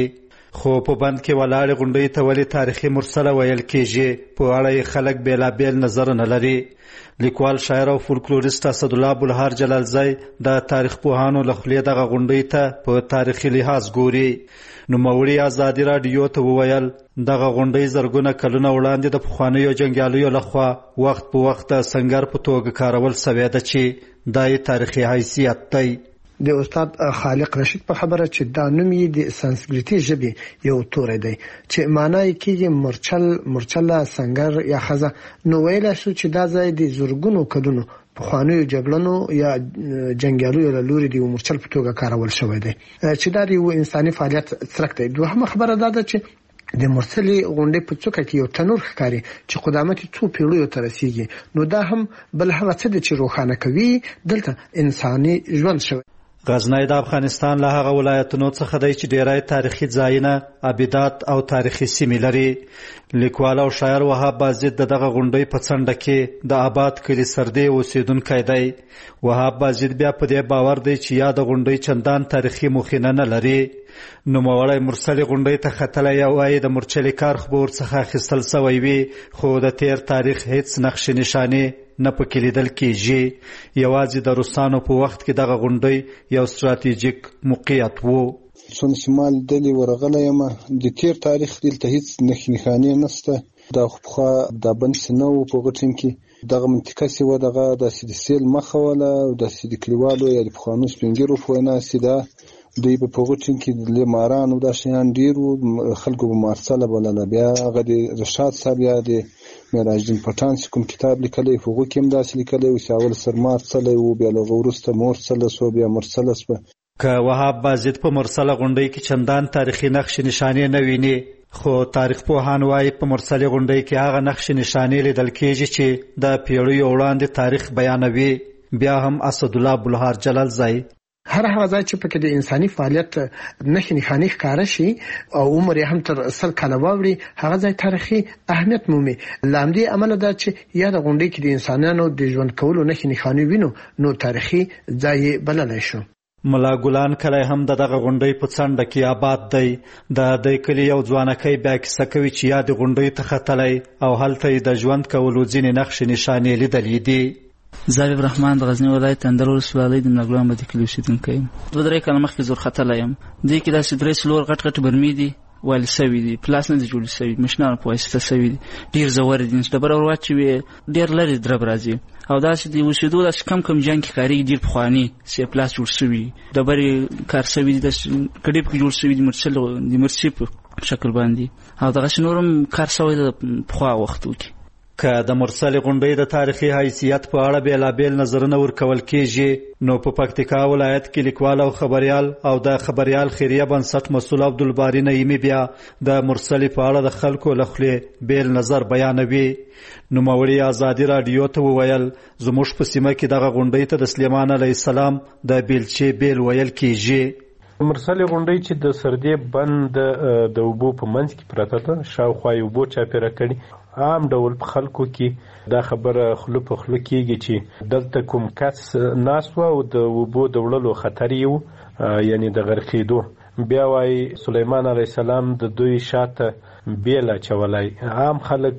خو په بند کې ولاړې غونډۍ ته ولې تاریخي مرسله ویل کېږي په اړه یې خلک بېلابېل نظرونه لري. لیکوال شاعر او فولکلوریست اسدالله بلهار جلالزی د تاریخ پوهانو له خولې دغه غونډۍ ته په تاریخي لحاظ ګوري. نوموړي ازادي راډیو ته وویل دغه غونډۍ زرګونه کلونه وړاندې د پخوانیو جنګیالیو لخوا وخت په وخت د سنګر په توګه کارول سوې ده چې دا یې تاریخي حیثیت دی. د استاد خالق رشید په خبره چې دا نوم یې د سانسکریټي ژبې یو توری دی چې معنی یې کېږي مرچل، مرچله، سنګر یا خزه. نو ویلی شو چې دا ځای د زرګونو کلونو پخوانیو جګړنو یا جنګیالیو له لوري د یو مرچل په توګه کارول شوی دی چې دا د یو انساني فعالیت څرک دی. دوهمه خبره دا ده چې د مرسلې غونډې په څوکه کې یو تنور ښکاري چې قدامت یې څو پیړیو ته رسیږي. نو دا هم بل هغه څه دی چې روښانه کوي دلته انساني ژوند شوی. غزنی د افغانستان له هغه ولایتونو څخه دی چې ډیری تاریخي ځایونه، ابدات او تاریخي سیمې لري. لیکوال او شاعر وهاب بازید د دغه غونډۍ په څنډه کې د آباد کلي سردې اوسیدونکی دی. وهاب بازید بیا په دې باور دی چې یا د غونډۍ چندان تاریخي مخینه نه لري. نوموړی مرسلې غونډۍ ته ختلی یا وایي د مرچلې کارخ به ورڅخه اخیستل سوی وي، خو د تیر تاریخ هیڅ نقشې نشانې نه پکې لیدل کېږي. یوازې د روسانو په وخت کې دغه غونډۍ یو ستراتیژیک موقعیت و. څون شمال دلې ورغلی یم، د تیر تاریخ دلته هیڅ نښې نښانې نشته. دا خو پخوا دا بند نه و په غټین کې دغه منطقه چې وه دغه داسې د سیل مخه وله او داسې د کلیوالو یا د پخوانو سپین ږیرو په وینا چې دا دوی په پغوټین کې د مارانو دا شیان ډیر وو، خلکو به مارسله بلله. بیا هغه د رشاد صاحب یا د معراج الدین پټان چې کوم کتاب لیکلی په هغو کې هم داسې لیکلی و چې اول سر مارسله و، بیا له هغه وروسته مورسله سو، بیا مرسله سوه. که وهاب بازید په مرسله غونډۍ کې چندان تاریخي نقشې نشانې نه ویني، خو تاریخ پوهان وایي په مرسلې غونډۍ کې هغه نقشې نشانې لیدل کېږي چې د پیړیو وړاندې تاریخ بیانوي. بیا هم اسدالله بلهار جلالزی هر هغه ځای چې پکې د انساني فعالیت نښې نښانې ښکاره شي او عمر یې هم تر سل کاله واوړي، هغه ځای تاریخي اهمیت مومي. له همدې امله ده چې یا د غونډۍ کې د انسانانو د ژوند کولو نښې نښانې وینو نو تاریخي ځای یې بللی شو. ملا ګلان کلی هم د دغه غونډۍ په څنډه کې آباد دی. د دې کلي یو ځوانکی بیا کیسه کوي چې یا د غونډۍ ته ختلی او هلته یې د ژوند کولو ځینې نقشې نښانې لیدلې دي. زاویه الرحمن د غزنی ولایت اندر ولسوالۍ د نګلو مدي کلي اوسېدونکی یم. دوه درې کاله مخکې زور ختلی یم. دې کې داسې درې څلور غټ غټ برمې دي والي سوي دي، پلاس نه دي جوړ سوي، مشنانو په واسطه سوي دي، ډېر زور دي. ډبره ور واچوي ډېر لرې درب راځي او داسې د اوسېدو داسې کم کم جنګ کې کارېږي. ډېر پخواني چې پلاس جوړ سوي ډبرې کار سوي دي، داسې کډې پکې جوړ سوي دي مرچل د مرچې په شکل باندې او دغسې نور هم کار سوی ده پخوا وختو کې. که د مرسلې غونډۍ د تاریخي حیثیت په اړه بېلابېل نظرونه ورکول کېږي، نو په پکتیکا ولایت کې لیکوال او خبریال او د خبریال خیریه بنسټ مسؤل عبدالباري نعیمي بیا د مرسلې په اړه د خلکو له خولې بېل نظر بیانوي. نوموړي ازادي راډیو ته وویل زموږ په سیمه کې دغه غونډۍ ته د سلیمان علیه السلام د بیلچې بیل ویل کېږي. مرسلې غونډۍ چې د سردې بند د اوبو په منځ کې پرته ده، شاوخوا یې اوبو چاپېره کړي. عام ډول په خلکو کې دا خبره خوله په خوله کېږي چې دلته کوم کس ناست و او د اوبو د وړلو خطر یې و، یعنې د غرقېدو. بیا وایي سلیمان علیه السلام د دوی شاته بیل اچولی. عام خلک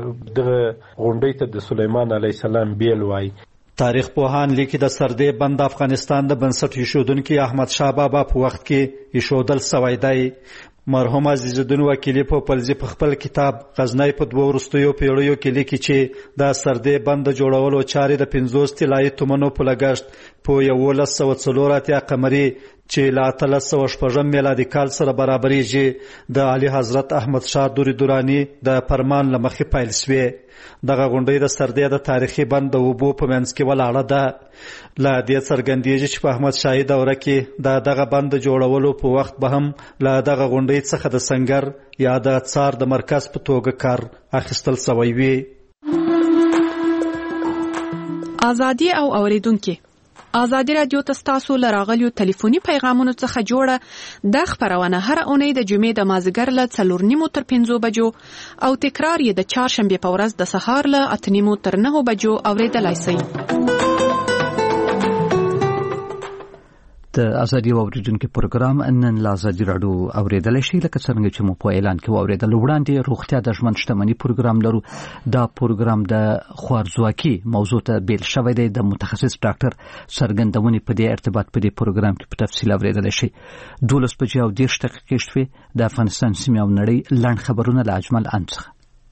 دغه غونډۍ ته د سلیمان علیه السلام بیل وایي. تاریخ پوهان لیکي د سردې بند افغانستان د بنسټ ایښودونکي احمد شاه بابا په وخت کې ایښودل سوی دی. مرحوم عزیز الدین وکیلي په پلزي په خپل کتاب غزنی په دوه وروستیو پیړیو کې لیکي چې د سردې بند د جوړولو چارې د پنځوس طلایي تومنو په لګښت په یولس سوه څلور اتیا قمري چې له اتلس سوه شپږم میلادي کال سره برابرېږي د اعلی حضرت احمد شاه دوري دوراني د فرمان له مخې پیل سوې. دغه غونډۍ د سردې د تاریخي بند د اوبو په منځ کې ولاړه ده. له دې څرګندېږي چې په احمد شاهي دوره کې د دغه بند جوړولو په وخت به هم له دغه غونډۍ څخه د سنګر یا د څار د مرکز په توګه کار اخیستل سوی وي. ازادي او اوریدونکو، ازادي راډیو ته ستاسو لراغلیو ټلیفوني پیغامونو څخه جوړه د خبرونه هر اونۍ د جمعې د مازیګر له څلور نیمو تر پنځو بجو او تکرار یې د چهارشنبې په ورځ د سهار له اته نیمو تر نهو بجو اوریدلای شئ. د ازادي اوریدونکو پروګرام نن لا ازادي راډیو اوریدل شي لکه څنګه چې مو په اعلان کې اوریدل وړاندې روغتیا د ژوند شتمنۍ پروګرام لرو. دا پروګرام د خوارزواکي موضوع ته بیل شوی دی. د متخصص ډاکټر سرګندونې په دې ارتباط په دې پروګرام کې په تفصیل اوریدل شي. دولس بجې او دېرش دقیقې شوې د افغانستان سیمې او نړۍ لنډ خبرونه له اجمل انڅخه.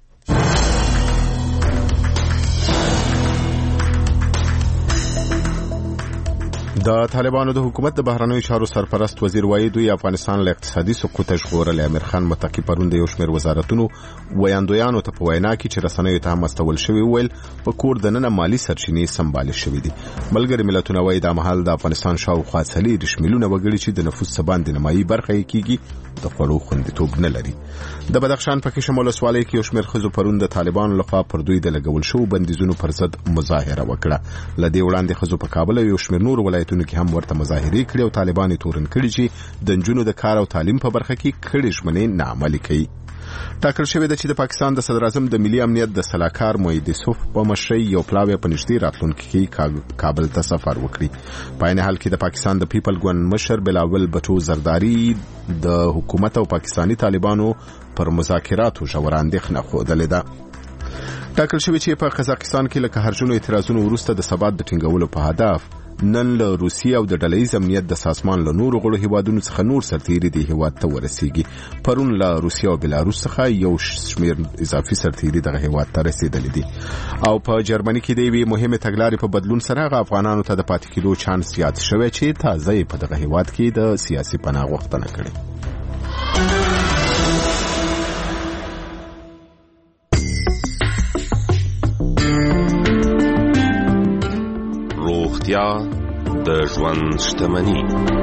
د طالبانو د حکومت د بهرنیو چارو سرپرست وزیر وایي دوی افغانستان له اقتصادي سقوط ژغورل. امیر خان متقی پرون د یو شمېر وزارتونو ویاندویانو ته په وینا کې چې رسنیو ته هم استول شوی ویل په کور دننه مالی سرچینې سمبال شوې دي. ملګری ملتونه وایي د مهال د افغانستان شاوخوا څلور میلیونه وګړي چې د نفوس باندې نمایي برخه یې کیږي د خوړو خوندیتوب نه لري. د بدخشان په کې شمال ولسوالۍ کې یو شمېر ښځو پرون د طالبانو لخوا پر دوی د لګول شوو بندیزونو پر ضد مظاهره وکړه. له دې وړاندې ښځو په کابل او یو شمېر نور ولایتونو کې هم ورته مظاهرې کړې او طالبان یې تورن کړي چې د نجونو د کار او تعلیم په برخه کې کړي ژمنې ناعملي کوي. ټاکل شوې ده چې د پاکستان د صدر اعظم د ملي امنیت د سلاکار موحد یوسف په مشرۍ یو پلاوی په نږدې راتلونکي کې کابل ته سفر وکړي. په عین حال کې د پاکستان د پیپل ګوند مشر بلاول بټو زرداری د حکومت او پاکستانی طالبانو پر مذاکراتو ژوره اندېښنه ښودلې ده. ټاکل شوې چې په قزاقستان کې له قهرجنو اعتراضونو وروسته د ثبات د ټینګولو په هدف نن له روسیې او د ډلهییز امنیت د سازمان له نورو غړو هیوادونو څخه نور سرتیري د هیواد ته ورسیږي. پرون له روسیې او بلاروس څخه یو شمېر اضافي سرتیري دغه هیواد ته رسیدلي دي. او په جرمني کې د یوې مهمې تګلارې په بدلون سره هغه افغانانو ته د پاتې کېدو چانس زیات شوی چې تازه یې په دغه هیواد کې د سیاسي پناه غوښتنه کړې. روغتیا د ژوند شتمني.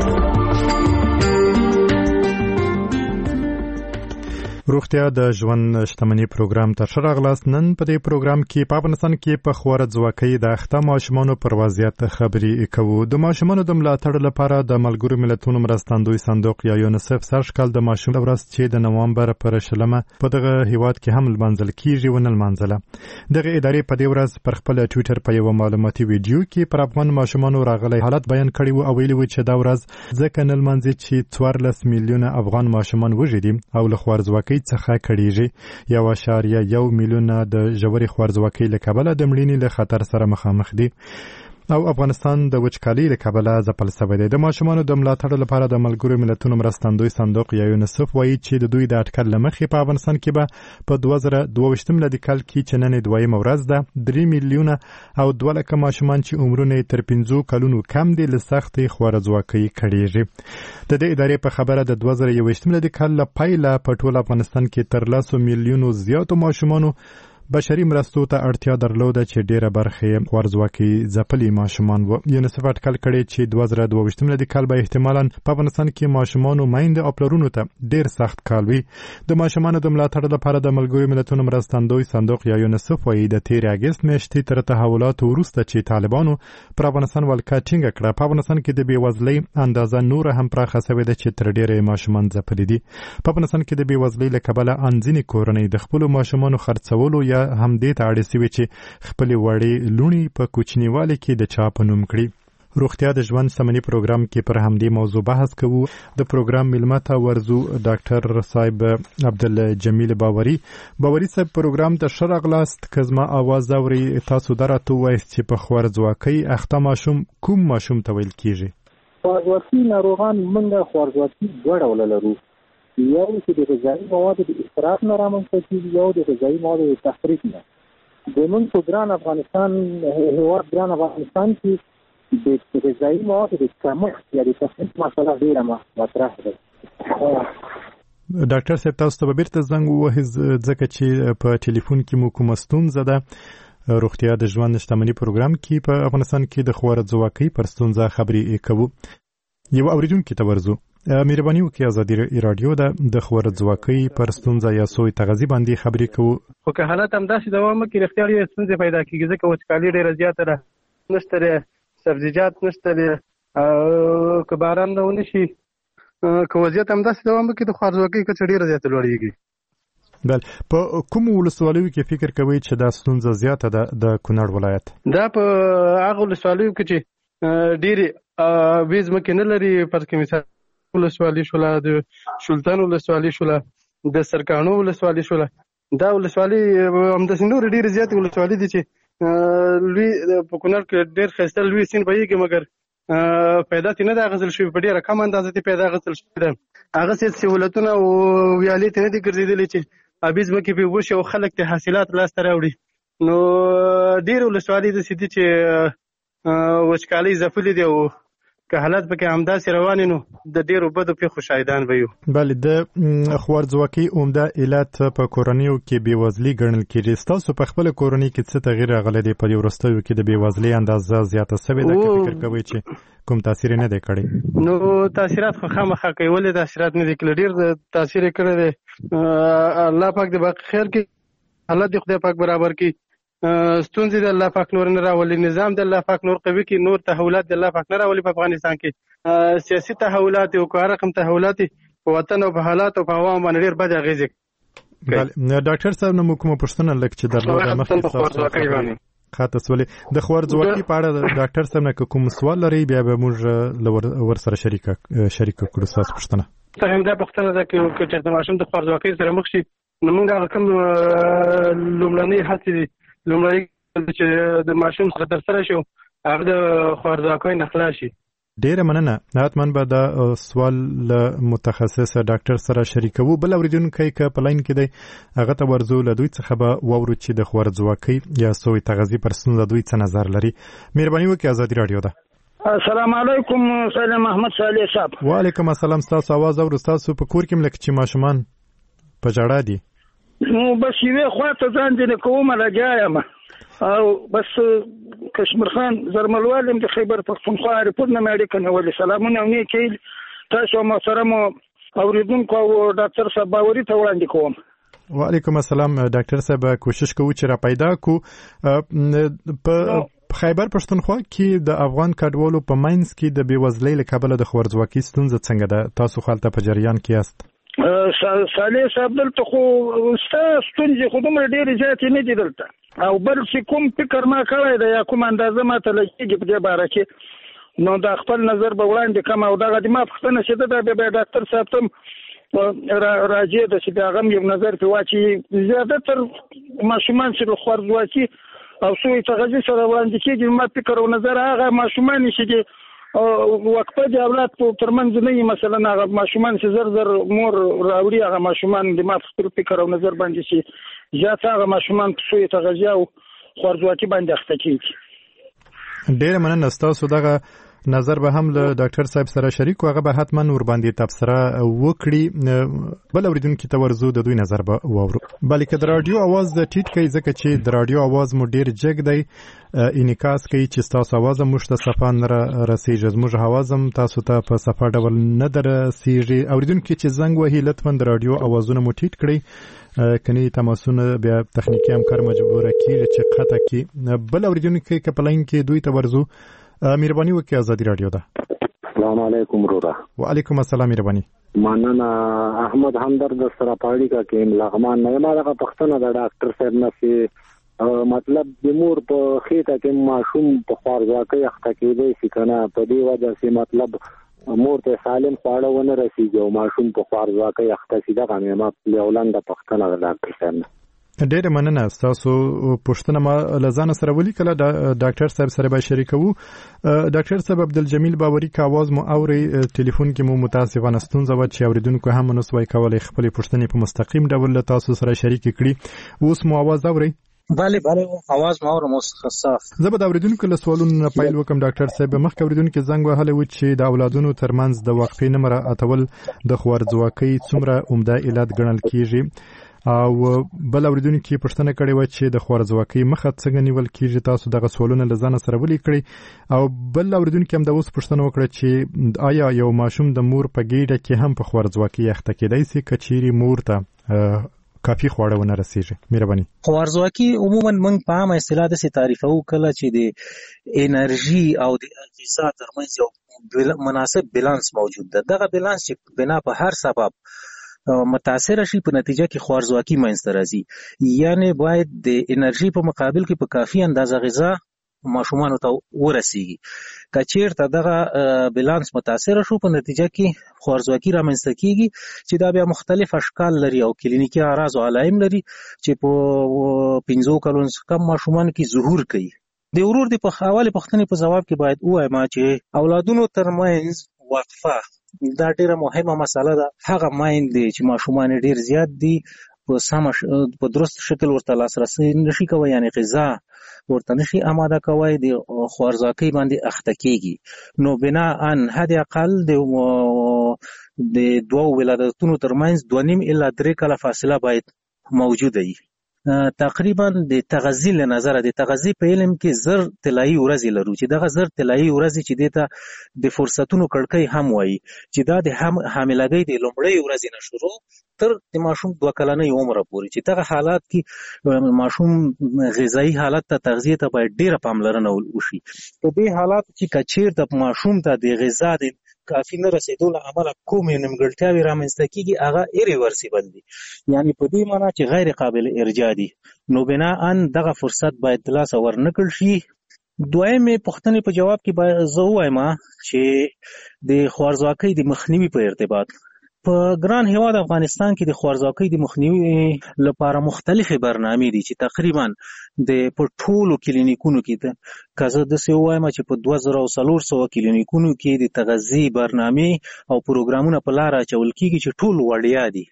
روغتیا د ژوند شتمنۍ پروګرام ته ښه راغلاست. نن په دې پروګرام کې په افغانستان کې په خوارځواکۍ د اخته ماشومانو پر وضعیت خبرې کوو. د ماشومانو د ملاتړ لپاره د ملګرو ملتونو مرستندوی صندوق یا یونیسف سږ کال د ماشوم ورځ چې د نومبر پر شلمه په دغه هیواد کې هم لمانځل کیږي ونه لمانځله. دغه ادارې په دې ورځ پر خپل ټویټر په یو معلوماتي ویډیو کې پر افغان ماشومانو راغلی حالت بیان کړی و او ویلي و چې دا ورځ ځکه نه لمانځي چې څوارلس میلیونه افغان ماشومان وږي دي او له خوارځواکۍ څخه کړيږي. یو اشاریه یو میلیونه د ژورې خوارځواکۍ له کبله د مړینې له خطر سره مخامخ دي او افغانستان د وچکالۍ له کبله ځپل شوی دی. د ماشومانو د ملاتړ لپاره د ملګرو ملتونو مرستندوی صندوق یا یونیسف وایي چې د دوی د اټکل له مخې په افغانستان کې به په دوه زره دوه ویشتم میلادي کال کې چې نن دویمه ورځ ده درې میلیونه او دوه لکه ماشومان چې عمرونه یې تر پنځو کلونو کم دي له سختې خوارځواکۍ کړېږي. د دې ادارې په خبره د دوه زره یوویشتم میلادي کال له پیله په ټول افغانستان کې تر لسو میلیونو زیاتو ماشومانو بشري مرستو ته اړتیا درلوده چې ډیره برخه یې خوارځواکۍ ځپلي ماشومان وو. یونیسف اټکل کړی چې دوه زره دوه ویشتم میلادي کال به احتمالاً په افغانستان کې ماشومانو میندې او پلرونو ته ډیر سخت کال وي. د ماشومانو د ملاتړ لپاره د ملګرو ملتونو مرستندوی صندوق یا یونیسف وایي د تیر اگست میاشتې تر تحولاتو وروسته چې طالبانو پر افغانستان ولکه ټینګه کړه په افغانستان کې د بېوزلۍ اندازه نور هم پراخه شوې ده چې تر ډیره ماشومان ځپلي دي. په افغانستان کې د بېوزلۍ له کبله انځینې کورنۍ د خپلو ماشومانو خرڅولو یا هم دې ته اړ شوي چې خپلې وړې لوڼې په کوچنیوالي کې د چا په نوم کړي. روغتیا د ژوند شتمنۍ پروګرام کې پر همدې موضوع بحث کوو. د پروګرام مېلمه ته ورځو ډاکټر صاحب عبدالجمیل باوري. باوري صاحب پروګرام ته ښه راغلاست. که زما اواز اورئ تاسو دا راته ووایاست چې په خوارځواکۍ اخته ماشوم کوم ماشوم ته ویل کیږي؟ خوارځواکي ناروغان موږ خوارځواکي دوه ډوله لرو. یو چې د غذایي موادو د اسراف نه رامنځته کېږي، یو د غذایي موادو د تخریب نه. زموږ په ګران افغانستان هېواد ګران افغانستان کې د غذایي موادو د کمښت یا د تخریب مسله ډېره مطرح ده. ډاکټر صاحب تاسو ته به بیرته زنګ ووهئ ځکه چې په ټلیفون کې مو کومه ستونزه ده. روغتیا د ژوند شتمنۍ پروګرام کې په افغانستان کې د خوارځواکۍ پر ستونزه خبرې کوو. یو اوریدونکي ته ورځو. مهرباني وکړئ ازادي راډیو ده د خوارځواکۍ پر ستونزه یا سوی تغذیې باندې خبرې کوو. خو که حالت همداسې دوام وکړي رښتیا ډېرې ستونزې پیدا کېږي ځکه وچکالي ډېره زیاته ده. نشته دی سبزیجات نشته دی او که باران نه ونه شي که وضعیت همداسې دوام وکړي د خوارځواکۍ کچه ډېره زیاته لوړېږي. بل په کوم ولسوالیو کې فکر کوئ چې دا ستونزه زیاته ده د کونړ ولایت؟ دا په هغه ولسوالیو کې چې ډېرې وې ځمکې نه لري. فرض کړئ مثال ولسوالي شوله، د شولتن ولسوالي شوله، د سرکاڼو ولسوالي شوله. دا ولسوالي همداسې نورې ډېرې زیاتې ولسوالي دي چې لوی په کونړ کې ډېر ښایسته لوی سیند بهیږي، مګر پیدا ترې نه ده اخیستل شوې، په ډېره کم اندازه ترې پیدا اخیستل شوې ده. هغسې سهولتونه او ویالې ترې نه دي ګرځېدلې چې آبي ځمکې پرې اوبه شي او خلک ترې حاصلات لاسته راوړي. نو ډېرې ولسوالۍ داسې دي چې وچکالۍ ځپلې دي او که حالات پکې همداسې روانې نو د ډېرو بدو پېښو شاهدان به یو. بله، د خوارځواکۍ عمده علت په کورنیو کې بېوزلي ګڼل کېږي. ستاسو په خپله کورنۍ کې څه تغییر راغلی دی په دې وروستیو کې؟ د بېوزلۍ اندازه زیاته سوې ده که فکر کوئ چې کوم تاثیر یې نه دی کړی؟ نو تاثیرات خو خامخا کوي. ولې تاثیرات نه دي کړي؟ ډېر تاثیر یې کړی دی. الله پاک د باقي خیر کې، حالت د خدای پاک برابر کړي، ستونزې د الله پاک نور نه راولي، نظام د الله پاک نور قوي کړي، نور تحولات د الله پاک نه راولي. په افغانستان کې سیاسي تحولات او که رقم تحولات په وطن او په حالات او په عوام باندې ډېر بد اغېزې کوي. ډاکټر صاحب نه مو کومه پوښتنه لږ چې درلوده مخکې ستاسو خاطه سولې د خوارځواکۍ په اړه ډاکټر صاحب نه که کوم سوال لرئ بیا به موږ ورسره شریکه شریکه کړو ستاسو پوښتنه. دا پوښتنه ده که چېرته ماشوم د خوارځواکۍ سره مخ شي نو موږ هغه کوم لومړنۍ هڅې دي لومړی چې د ماشوم سره ترسره شي هغه د خوارځواکۍ نه خلاص شي. ډیره مننه. حتما به دا سوال له متخصص ډاکټر سره شریکوو. بل اوریدونکی که په لاین کې دی هغه ته ورځو، له دوی څخه به واورو چې د خوارځواکۍ یا سوی تغذیې پر ستونزه دوی څه نظر لري. مهرباني وکړئ، ازادي راډیو ده. السلام علیکم. سلام محمد صالح صاحب. وعلیکم السلام. ستاسو اواز اورو. ستاسو په کور کې ملک چې ماشومان په ژړا دي؟ نو بس یوې خوا ته ځان ځینې کوم لګیا یم او بس کشمیر خان زرملوال یم د خیبر پښتونخوا ریپورټ نه مې اړیکه نیولې. سلامونه او نیکې تاسو محترمو اوریدونکو او ډاکټر صاحب باوري ته وړاندې کوم. وعلیکم السلام. ډاکټر صاحب کوشش کوو چې را پیدا کو په خیبر پښتونخوا کې د افغان کډوالو په منځ کې د بېوزلۍ له کبله د خوارځواکۍ ستونزه څنګه ده؟ تاسو خو هلته په جریان کې یاست. صالح صاحب دلته خو ستا ستونزې خو دومره ډېرې زیاتې نه دي دلته، او بل چې کوم فکر ما کړی دی یا کوم اندازه ما ته لګېږي په دې باره کې نو دا خپل نظر به وړاندې کړم. او دغه د ما پوښتنه چې ده دا بیا بیا ډاکټر صاحب ته راجع ده چې د هغه هم یو نظر پرې واچي. زیاتر ماشومان چې د خوارځواکي او سوی تغذیې سره وړاندې کېږي ما فکر او نظر هغه ماشومان چې دي وقفه د اولاد په ترمنځ نه وي، مثلا هغه ماشومان چې زر زر مور راوړي هغه ماشومان د ما خپل فکر او نظر باندې چې زیات هغه ماشومان په سوی تغذیه او خوارځواکي باندې اخته کېږي. ډېره مننه. ستاسو دغه نظر به هم له ډاکټر صاحب سره شریک و، هغه به حتما ور باندې تبصره وکړي. بل اوریدونکي ته ورځو، د دوی نظر به واورو. بلکې د راډیو اواز د ټیټ کوي ځکه چې د راډیو اواز مو ډېر جګ دی، انعکاس کوي چې ستاسو اواز هم موږ ته صفا نه رسېږي، زموږ اواز هم تاسو ته په صفا ډول نه درسېږي. اوریدونکي چې زنګ وهي لطفا د راډیو اوازونه مو ټیټ کړئ، کني تماسونه بیا تخنیکي همکار مجبوره کېږي چې قطع کړي. بل اوریدونکي که په لاین کې دوی ته ورځو، مهرباني وکړئ، ازادي راډیو ده. السلام علیکم وروره. وعلیکم السلام. مهرباني. مننه. احمد همدرد سره پاړیکا کې لغمان نه ما دغه پښتنه د ډاکټر صاحب نه چې مطلب د مور په خېټه کې ماشوم په خوارځواکۍ اخته کېدی شي کنه، په دې وجه چې مطلب مور ته سالم خواړه ونه رسیږي او ماشوم په خوارځواکۍ اخته شي. دغه مې ما ولنده پښتنه د ډاکټر صاحب نه. ډېره مننه. ستاسو پوښتنه ما له ځانه سره ولیکله، ډاکټر صاحب سره به شریکوو. ډاکټر صاحب عبدالجمیل باوري که اواز مو اورئ، ټلیفون کې مو متاسفانه ستونزه وه چې اورېدونکو هم نسوای کولی خپلې پوښتنې په مستقیم ډول له تاسو سره شریکې کړي. اوس مو اواز اورئ؟ بله بله اواز مو اورم اوس صاف. زه به د اورېدونکو له سوالونو نه پیل وکړم. ډاکټر صاحب مخکې اورېدونکي زنګ وهلی و چې د اولادونو ترمنځ د وقفې نه مراعاتول د خوارځواکۍ څومره عمده علت ګڼل کېږي، او بل اوریدونکو پوښتنه کړې و چې د خوارځواکۍ مخه څنګه نیول کېږي. تاسو دغه سوالونه له ځان سره ولیکئ. او بل اوریدونکو هم د اوس پوښتنه وکړه چې آیا یو ماشوم د مور په ګېډه کې هم په خوارځواکۍ اخته کېدای شي که چیرې مور ته کافي خواړه ونه رسیږي؟ مهرباني. خوارځواکي عموما موږ په عامه اصطلاح داسې تعریفوو کله چې د انرژي او د غذا ترمنځ یو مناسب بالانس موجود ده. دغه بالانس چې بنا په هر سبب متاثر شي په نتیجه کې خوارځواکي منځته راځي. یعنی باید د انرژي په مقابل کې په کافي اندازه غذا ماشومان ته ورسیږي. که چیرته دغه بیلانس متاثر شو په نتیجه کې خوارزواکي رامنځته کیږي چې دا بیا مختلف اشکال لري او کلینیکي اعراض او علائم لري چې په پنځو کلونو څخه کم ماشومان کې ظهور کوي. د ورور د په حواله پښتنې په جواب کې باید ووایم چې اولادونو ترمنځ وقفه دا ډیره مهمه مسله ده. هغه مایند دی چې ماشومان ډیر زیات دي په سم په درست شکل ورته لاسرسي نشي کوي، یعنی غذا ورته نشي آماده کوي، د خوارزواکۍ باندې اخته کیږي. نو بناءً حد اقل د د دوه ولادتونو ترمنځ دوه نیم الا درې کاله فاصله باید موجوده وي. تقریبا د تغذی له نظر د تغذی په علم کې زر طلایی ورځې لرو چې دغه زر طلایی ورځې چې دته د فرصتونو کړکۍ هم وایي چې دا د حاملګۍ د لومړۍ ورځې نه شروع تر د ماشوم دوه کلنۍ عمر پورې چې دغه حالات کې ماشوم غذایی حالت ته تغذیه ته باید ډیره پاملرنه وشي. په دې حالات کې کچیر د ماشوم ته د غذا د کافی نه رسیدو له امله کومې نیمګړتیاوې رامنځته کیږي هغه ایریورسیبل دي، یعنی په دې معنی چې غیر قابل ارجاع دي. نو بناءً دغه فرصت باید ترلاسه ورنکړل شي. دویمې پوښتنې په جواب کې باید زه ووایم چې د خوارزواکۍ د مخنیوي په ارتباط په ګران هیواد افغانستان کې د خوارزواکۍ د مخنیوي لپاره مختلفې برنامې دي چې تقریبا د په ټولو کلینیکونو کې ده. که زه داسې ووایم چې په دوه زره او څلور سوه کلینیکونو کې د تغذیې برنامې او پروګرامونه په لاره اچول کېږي چې ټول وړیا دي.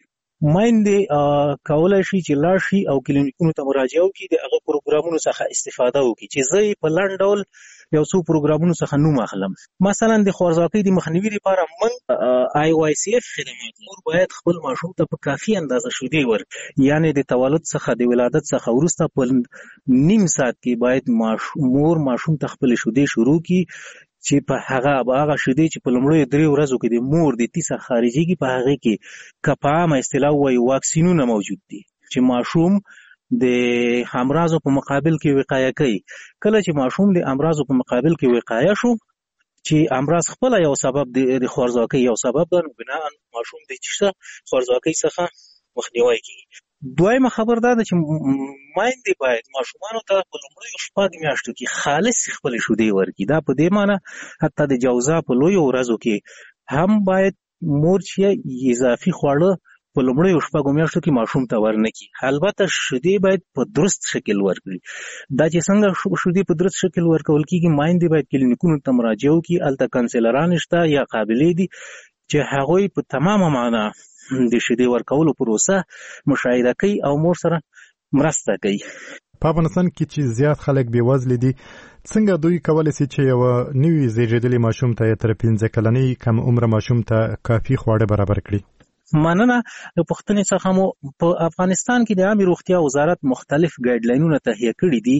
میندې کولی شي چې لاړ شي او کلینیکونو ته مراجعه وکړي، د هغه پروګرامونو څخه استفاده وکړي چې زه په لنډ ډول یو څو پروګرامونو څخه نوم اخلم. مثلا د خوارزواکۍ د مخنیوي لپاره موږ آی او آی سی اف خدمات مور باید خپل ماشوم ته په کافي اندازه شیدې ورکړي، یعنی د تولد څخه د ولادت څخه وروسته په نیم ساعت کې باید مور ماشوم ته خپل شیدې شروع کړي چې په هغه هغه شیدې چې په لومړیو درې ورځو کې د مور د تیسه خارجيږي په هغه کې که په عامه اصطلاح وایي واکسینونه موجود دي چې ماشوم د امراضو په مقابل کې وقایه کوي. کله چې ماشوم د امراضو په مقابل کې وقایه شو چې امراض خپل یو سبب د خوارزواکۍ یو سبب ده، نو بناءً ماشوم د چیسه خوارزواکۍ څخه مخنیوي کوي. دویمه خبر دا ده چې میندې باید ماشومانو ته په لومړیو شپږ میاشتو کې خالص خپل شیدې ورکړي. دا په دې معنی حتی د جوزا په لویو ورځو کې هم باید مور چې اضافي خواړه په لومړیو شپږو میاشتو کې ماشوم ته ورنکړي. البته شیدې باید په درست شکل ورکړي. دا چې څنګه شیدې په درست شکل ورکول کېږي، میندې باید کلینیکونو ته مراجعه وکړي. هلته کانسلران شته یا قابلې دي چې هغوی په تمامه معنا د شیدې ورکولو پروسه مشاهده کوي او مور سره مرسته کوي. په افغانستان کې چې زیات خلک بې وزله دي، څنګه دوی کولی شي چې یو نوي زیږېدلي ماشوم ته تر پنځه کلنۍ کم عمره ماشوم ته کافي خواړه برابر کړي؟ مننه. د پوښتنې څخه مو په افغانستان کې د عامې روغتیا وزارت مختلف ګایډلاینونه تهیه کړي دي.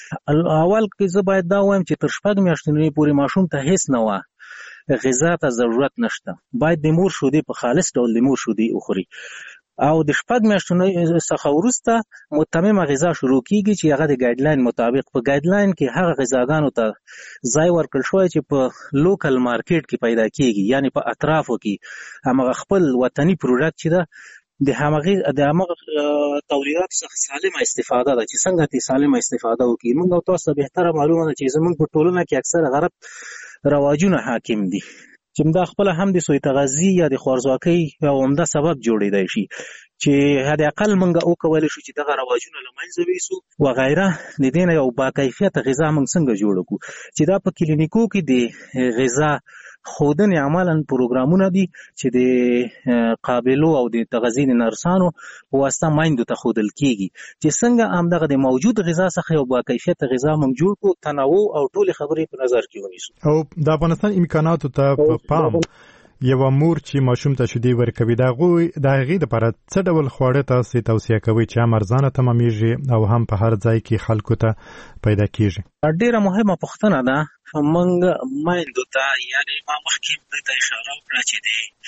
اول کې زه باید دا وایم چې تر شپږ میاشتې پورې ماشوم ته هیڅ نه وه غذا ته ضرورت نشته، باید د مور شیدې په خالص ډول د مور شیدې وخوري او د شپږ میاشتو څخه وروسته متممه غذا شروع کیږي چې هغه د ګایډلاین مطابق په ګایډلاین کې هغه غذاګانو ته ځای ورکړل شوی چې په لوکل مارکیټ کې پیدا کیږي، یعنی په اطرافو کې همغه خپل وطني پروډکټ چې ده د همغه د همغه تولیدات څخه سالمه استفاده ده چې څنګه ته سالمه استفاده وکړي. موږ او تاسو بهتره معلومه ده چې زموږ په ټولنه کې اکثر غرب رواجونه حاکم دي چې دا خپل هم د سوء تغذیې یا د خوارزواکۍ یو عمده سبب جوړېدای شي چې حد اقل موږ وکولی شو چې دغه رواجونه له منځه ویسو وغیره. د دې نه یو باکیفیته غذا موږ څنګه جوړ کړو چې دا په کلینیکو کې د غذا ښودنې عملاً پروګرامونه دي چې د قابلو او د تغذیې نرسانو په واسطه میندو ته ښودل کېږي چې څنګه همدغه د موجود غذا څخه یو باکیفیته غذا موږ جوړ کړو، تنوع او ټولې خبرې په نظر کې ونیسو. او د افغانستان امکاناتو ته په پام یو مور چې ماشوم ته شیدې ورکوي، د هغوی د هغې دپاره څه ډول خواړه تاسې توصیه کوئ چې هم ارزانه تمامېږي او هم په هر ځای کې خلکو ته پیدا کېږي؟ ډېره مهمه پوښتنه ده. موږ میندو ته، یعنې ما مخکې دې ته اشاره وکړه چې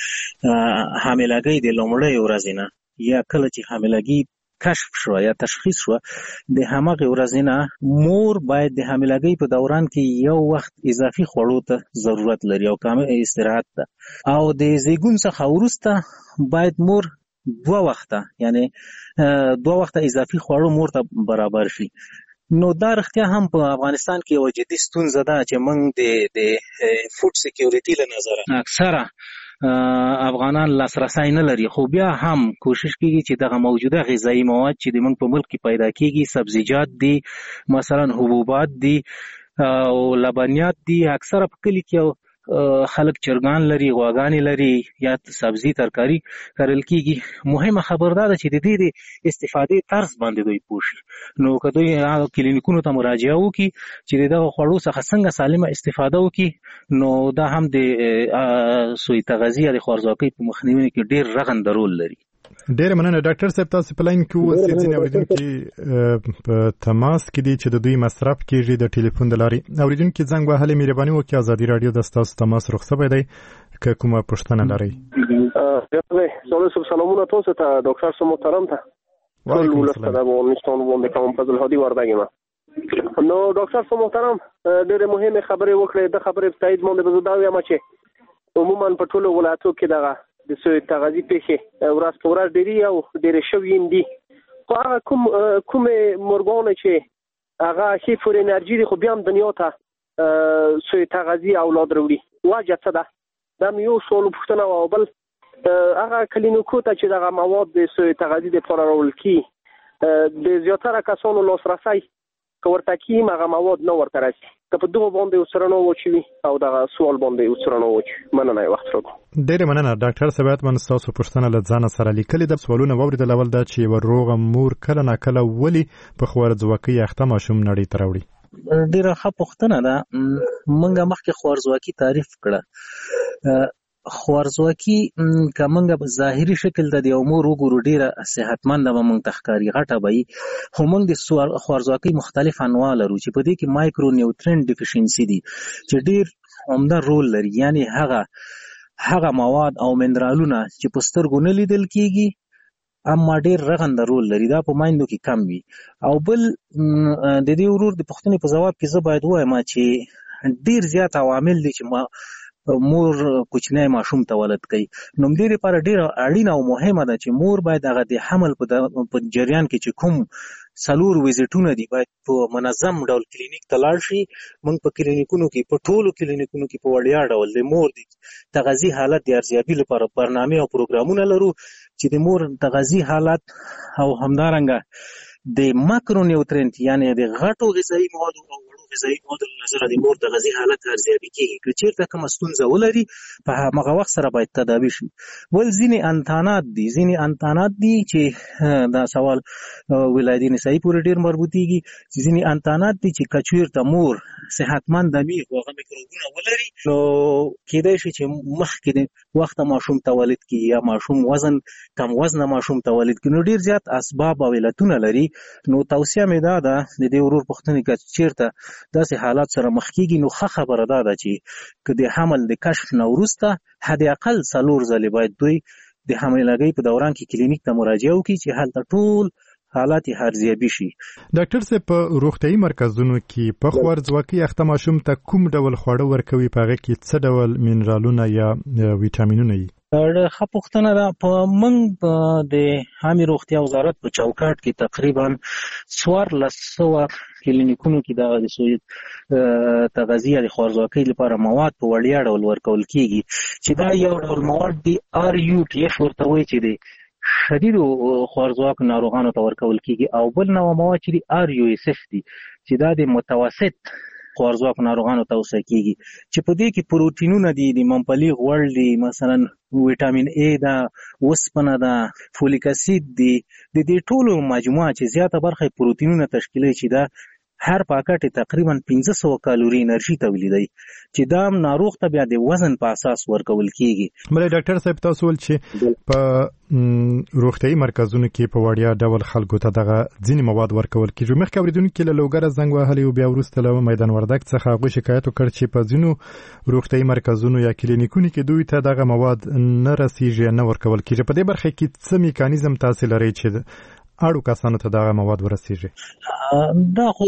د حاملګۍ د لومړۍ ورځې نه یا کله چې حاملګي کشف شو یا تشخیص شو د همغه ورځې نه مور باید د حاملګۍ په دوران کې یو وخت اضافي خوړو ته ضرورت لري او کامل استراحت ته، او د زیږون څخه وروسته باید مور دوه وخته یعنی دوه وخته اضافي خوړو مور ته برابر شي. نو دا رښتیا هم په افغانستان کې یو جدي ستونزه ده چې موږ د د فوډ سکیورټي له نظره اکثره افغانان لاسرسی نه لري، خو بیا هم کوشش کیږي چې دغه موجوده غذایی مواد چې د موږ په ملک کې پیدا کیږي، سبزیجات دي، مثلا حبوبات دي او لبنیات دي، اکثره په کلی کې خلک چرګان لري، غواګانې لري یا سبزي ترکاری کرل کیږي. مهمه خبر ده چې د دې د استفادې طرز باندې دوی پوه شي. نو که دوی کلینیکونو ته مراجعه وکړي چې دغه خوړو څخه څنګه سالمه استفاده وکړي، نو دا هم د سوی تغذیه د خوارځواکۍ په مخنیوي کې ډیر رغنده رول لري. ډېر مننه ډاکټر صاحب، تاسو په لاین کې اوسئ. ځینې اورېدونکي په تماس کې دي چې د دوی مصرف کېږي د ټلیفون د لارې. اورېدونکي زنګ وهلې، مهرباني وکړئ ازادي راډیو د ستاسو تماس رخصت دی که کومه پوښتنه لرئ. سلامونه تاسو ته ډاکټر صاحب محترم ته. ټول ولس ته د افغانستان باندې کوم فضل هادي وردګ یم. نو ډاکټر صاحب محترم ډېرې مهمې خبرې وکړې. د خبرې په تایید باندې به زه دا وایم چې عموما په ټولو ولایتو کې دغه د سوی تغذیه پیښې ورځ په ورځ ډېرې او ډېرې شوي دي. خو هغه کوم کومې مرغانې چې هغه ښې فور انرژي دي، خو بیا هم دنیا ته سوی تغذیه اولاد راوړي. وجه څه ده؟ دا مې یو سوال پوښتنه وه. او بل هغه کلینیکو ته چې دغه مواد د سوی تغذیه دپاره راوړل کېږي، د زیاتره کسانو لاسرسی که ورته کېږي هغه مواد نه ورته رسي. که په دغه باندې ورسره نه واچوي او دغه سوال باندې ورسره نه واچوي. مننه. وخت راکړو. ډېرې مننه ډاکټر صاحب. باید ستاسو پوښتنه له ځانه سره لیکلې ده. سوالونه واورېدل. اول دا چې یوه روغه مور کله ناکله ولې په خوارځواکۍ اخته ماشوم نړۍ ته راوړي؟ ډېره ښه پوښتنه ده. موږ مخکې خوارځواکي تعریف کړه. خوارځواکي که موږ په ظاهري شکل د یو مور وګورو ډېره صحتمنده به موږ ته ښکاري، غټه به وي، خو موږ د خوارځواکۍ مختلف انواع لرو چې په دې کې مایکرو نیوټرینټ ډیفیشنسي دي چې ډېر عمده رول لري. یعنی هغه هغه مواد او منرالونه چې په سترګو نه لیدل کېږي اما ډېر رغنده رول لري، دا په مایندو کې کم وي. او بل د دې ورور د پوښتنې په ځواب کې زه باید ووایم چې ډېر زیات عوامل دي چې ما مور کوچنی ماشوم ته ولد کوي. نو دې لپاره ډېره اړینه او مهمه ده چې مور باید هغه د حمل په جریان کې چې کوم څلور ویزټونه دي باید په منظم ډول کلینیک ته لاړ شي. موږ په کلینیکونو کې په ټولو کلینیکونو کې په وړیا ډول د مور د تغذي حالت د ارزیابي لپاره برنامې او پروګرامونه لرو چې د مور تغذي حالت او همدارنګه د ماکرو نیوټرینټ یعنی د غټو غذایي موادو او وړو غذایي موادو له نظره د مور تغذي حالت ارزیابي کېږي. که چېرته کومه ستونزه ولري په همغه وخت سره باید تداوي شي. ول ځینې انتانات دي ځینې انتانات دي چې دا سوال ولادي نسایي پورې ډېر مربوطېږي چې ځینې انتانات دي چې که چېرته مور صحتمنده وي خو هغه میکروبونه ولري نو کېدای شي چې مخکې د وخته ماشوم تولد کړي یا ماشوم وزن کم وزنه ماشوم تولد کړي. نو ډېر زیات اسباب او علتونه لري. نو توصیه مې دا ده د دې ورور پوښتنې که چېرته داسې حالات سره مخ کېږي نو ښه خبره دا ده چې که د حمل د کشف نه وروسته حد اقل څلور ځلې باید دوی د حاملګۍ په دوران کې کلینیک ته مراجعه وکړي چې هلته ټول حالات ارزیابي شي. ډاکټر صاحب په روغتیايي مرکزونو کې په خوارځواکۍ اخته ماشوم ته کوم ډول خواړه ورکوي؟ په هغه کې څه ډول منرالونه یا ویټامینونه وي؟ ښه پوښتنه ده. په موږ د عامې روغتیا وزارت په چوکاټ کې تقریبا څوارلس سوه کلینیکونو کې د تغذیه د خوارځواکۍ لپاره مواد په وړیا ډول ورکول کېږي چې دا یو ډول مواد دی آر یو ټي اف ورته وایي چې دی شدیدو خوارځواکو ناروغانو ته ورکول کېږي. او بل نوع مواد چې دی آر یو اس اف دی چې دا د متوسط خوارځواکو ناروغانو ته توصیه کېږي چې په دې کې پروټینونه دي، د ممپلي غوړ دي، مثلا ویټامین ای ده، اوسپنه ده، فولیک اسید دي. د دې ټولو مجموعه چې زیاته برخه پروټینونه تشکیلوي چې دا هر پاکټ تقریبا پنځه سوه کالوري انرژي تولیدوي چې دا ناروغ ته بیا د وزن په اساس ورکول کېږي. بلې ډاکټر صاحب تاسو ول چې په روغتیايي مرکزونو کې په وړیا ډول خلکو ته دغه ځینې مواد ورکول کېږي. مخکې اورېدونکي له لوګره زنګ وهلی او بیا وروسته له میدان وردګ څخه هغوی شکایت وکړ چې په ځینو روغتیايي مرکزونو یا کلینیکونو کې دوی ته دغه مواد نه رسیږي، نه ورکول کېږي. په دې برخه کې څه میکانیزم تاسو لرئ چې اړو کسانو ته دغه مواد ورسیږي؟ دا خو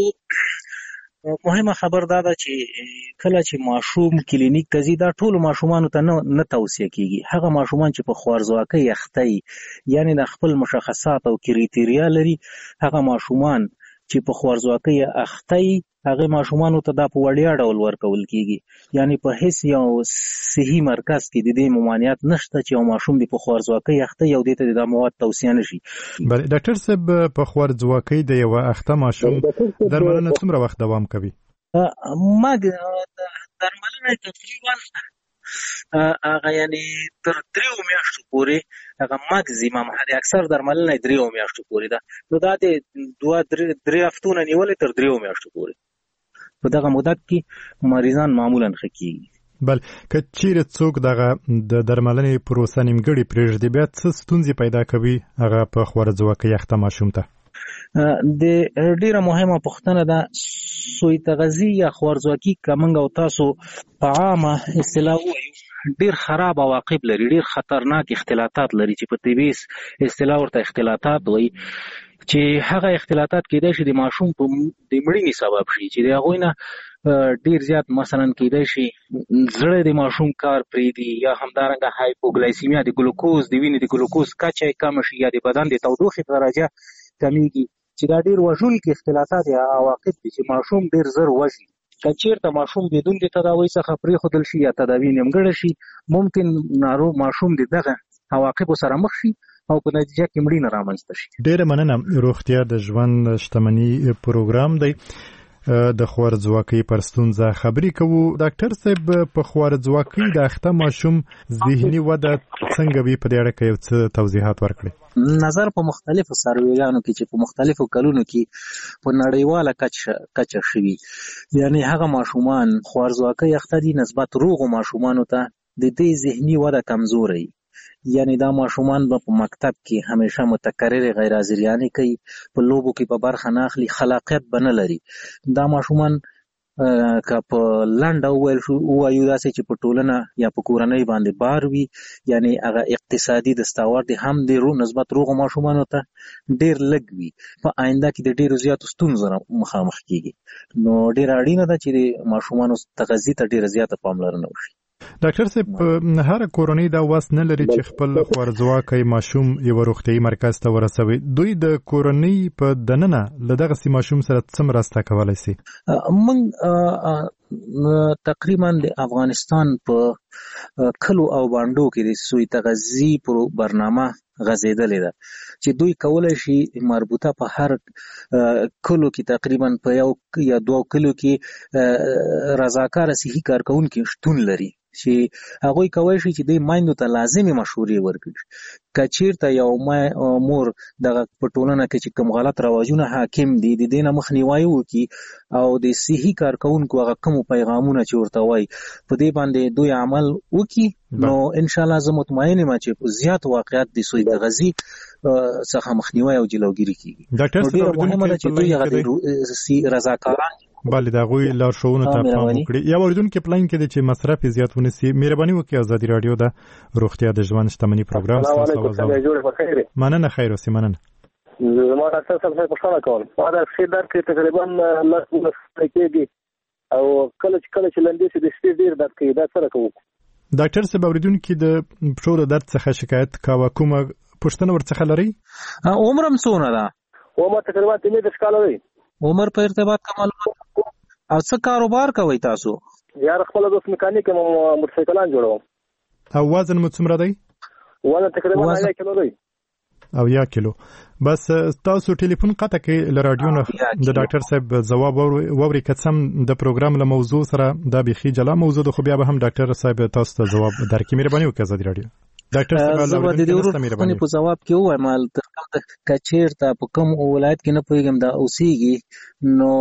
مهمه خبر دا ده چې کله چې ماشوم کلینیک ته ځي دا ټولو ماشومانو ته نه توصیه کېږي. هغه ماشومان چې په خوارځواکۍ اخته یعنی د خپل مشخصات او کریټیریا لري هغه ماشومان چې په خوارځواکۍ اخته هغه ماشومانو ته دا په وړیا ډول ورکول کیږي، یعنی په هیڅ یو صحي مرکز کې د دې ممانعت نشته چې یو ماشوم د په خوارځواکۍ اخته یو دې ته د مواد توصیه نشي. بله ډاکټر صاحب په خوارځواکۍ د یو اخته ماشوم درملنه څومره وخت دوام کوي؟ ما درملنه تقریبا هغه یعنی تر دریو میاشتو پورې هغه ماکسیمم هغه اکثر درملنه دریو میاشتو پورې ده، نو دا د دوه درې درې هفتونه نیولې تر دریو میاشتو پورې په دغه مدت کې مریضان معمولا ښه کیږي. بل که چیرې څوک دغه د درملنې پروسه نیمګړې پرېږدي بیا څه ستونزې پیدا کوي هغه په خوارځواکۍ اخته ماشوم ته؟ د ډیره مهمه پوښتنه ده سوی تغذی یا خوارځواکي که موږ او تاسو په عامه اصطلاح ووایو ډیر خراب عواقب لري، ډیر خطرناک اختلاطات لري چې په طبي اصطلاح ورته اختلاطات وایي، چې هغه اختلاطات کېدای شي د ماشوم په د مړینې سبب شي، چې د هغوی نه ډیر زیات مثلا کېدای شي زړه د ماشوم کار پرېږدي، یا همدارنګه هایپوګلایسیمیا د ګلوکوز د وینې د ګلوکوز کچه یې کمه شي، یا د بدن د تودوخې درجه کمیږي، چې دا ډیر وژونکي اختلاطات یا عواقب دي چې ماشوم ډیر زر وژني. که چېرته ماشوم بدون د تداوی څخه پرېښودل شي یا تداوی نیمګړې شي ممکن ناروغ ماشوم د دغه عواقبو سره مخ شي او په نتیجه کې مړینه رامنځته شي. ډیره مننه. روغتیا د ژوند شتمني پروګرام دی، د خوارځواکۍ پر ستونزه خبرې کوو. ډاکټر صاحب په خوارځواکۍ د اخته ماشوم ذهني وده څنګه وي په دې اړه کې یو څه توضیحات ورکړئ. نظر په مختلفو سرویګانو کې چې په مختلفو کلونو کې په نړیواله کچه کچه شوي، یعنی هغه ماشومان خوارځواکۍ اخته دي نسبت روغو ماشومانو ته د دې ذهني وده کمزوري، یعنی دا ماشومان به په مکتب کې همیشه متکرر غیر حاضریانې کوي، په لوبو کې په برخه نه اخلي، خلاقیت به نه لري. دا ماشومان که په لنډه وویل شو ووایو داسې چې په ټولنه یا په کورنۍ باندې بار وي، یعنی هغه اقتصادي دستاورد هم د رو نسبت روغو ماشومانو ته ډیر لږ وي، په آینده کې د ډیرو زیاتو ستونزو سره مخامخ کیږي. نو ډیره اړینه ده چې د ماشومانو تغذیې ته ډیره زیاته پاملرنه وشي. ډاکټر صاحب هر کورنۍ دا واس نه لري چې خپل خوارځواکی ماشوم یو روغتیايي مرکز ته ورسوي، دوی د کورنۍ په دننه له دغه ماشوم سره څه مرسته کولی شي؟ موږ تقریبا د افغانستان په کلو او بانډو کې د سوی تغذی برنامه غځېدلې ده چې دوی کولی شي مربوطه په هر کلو کې تقریبا په یو یا دوه کلو کې رضاکار صحي کارکونکي شتون لري چې هغوی کولی شي چې دوی میندو ته لازمي مشورې ورکړي. که چېرته یو مور دغه په ټولنه کې چې کوم غلط رواجونه حاکم دي د دې نه مخنیوی وکړي او د صحي کارکونکو هغه کومو پیغامونه چې ورته وایي په دې باندې دوی عمل وکړي، نو انشاءالله زه مطمئن یم چې زیات واقعیت د سوی تغذی څخه مخنیوی او جلوګیري کیږي. ډاکټر صاحب مهمه ده چې دوی هغه رضاکاران بله د هغوی لارښوونو ته پام وکړي. یا اورېدونکي پلان کې دی چې مصرف یې زیات ونیسي. مهرباني وکړئ ازادي راډیو د روغتیا د ژوند شتمني پروګرام ستاسو مننه. خیر اوسئ. مننه. زما ډاکټر صاحب څه پوښتنه کوم؟ ما د پښې درد کې تقریبا لس دولس کېږي او کله چې کله چې لنډې شي د شپې ډېر درد کوي، دا څه کوو؟ ډاکټر صاحب اورېدونکي د پښو د درد څخه شکایت کوه، کومه پوښتنه ورڅخه لرئ؟ عمر هم څونه ده؟ عمر تقریبا پنځه دېرش کاله دی. عمر په ارتباط کوم او څه کاروبار کوئ تاسو؟ یار خپل دوست میکانیک یم، موټرسایکلان جوړوم. او وزن مو څومره دی؟ وزن تقریبا اویا کیلو دی. اویا کیلو. بس تاسو ټلیفون قطع کړئ له راډیو نه د ډاکټر صاحب ځواب واورئ، که څه هم د پروګرام له موضوع سره دا بیخي جلا موضوع ده، خو بیا به هم ډاکټر صاحب تاسو ته ځواب درکړي. مهرباني وکړئ ازادي راډیو. ډاکټر صاحب زه به د دې ورونو په ځواب کې ووایم که چېرته په کوم ولایت کې نه پوهېږم دا اوسېږي، نو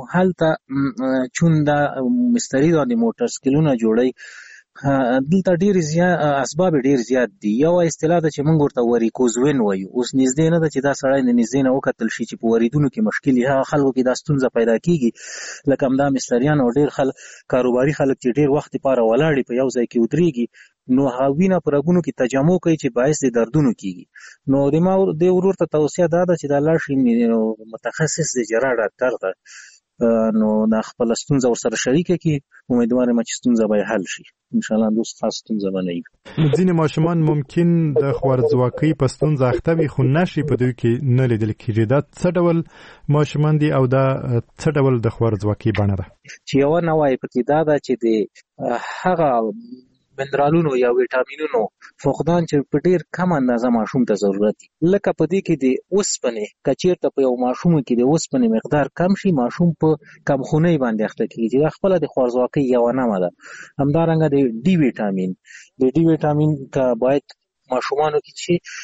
هلته چون دا مستري دا د موټر سایکلونه جوړوي دلته ډېر زیات اسباب ډېر زیات دي. یو اصطلاح ده چې موږ ورته وریکوزوین وایو، اوس نږدې نه ده چې دا سړی د نږدې نه وکتل شي چې په وریدونو کې مشکل وي. هغه خلکو کې دا ستونزه پیدا کېږي لکه همدا مستریان او ډېر خلک کاروباري خلک چې ډېر وخت لپاره ولاړې په یو ځای کې ودرېږي، نو هغه وینه په رګونو کې تجمع کوي چې باعث د دردونو کېږي. نو د ما د ورور ته توصیه دا ده چې دا لاړ شي متخصص د جراح ډاکټر ته نو دا خپل ستونزه ورسره شریکه کی امیدوار یم چې ستونزه به حل شي ان شاء الله. دوست خاص ستونزه به نه وي. ځینې ماشومان ممکن د خوارځواکۍ په ستونزه اخته وي خو نشي په دوی کې نه لیدل کېږي. دا څه ډول ماشومان دي او دا څه ډول د خوارځواکۍ بڼه ده؟ چې یو نوای پکې دا ده چې د هغه منرالونو یا ویټامینونو فقدان چې په ډیر کم اندازه ماشوم ته ضرورت دي. لکه په دې کې د اوسپنې کچیرته په یو ماشوم کې د اوسپنې مقدار کم شي ماشوم په کمخونۍ باندې اخته کیږي. دا خپل د خوارځواکۍ یو نامه ده. همدارنګه د ډي ویټامین د ډي ویټامین کا باید ماشومانو کې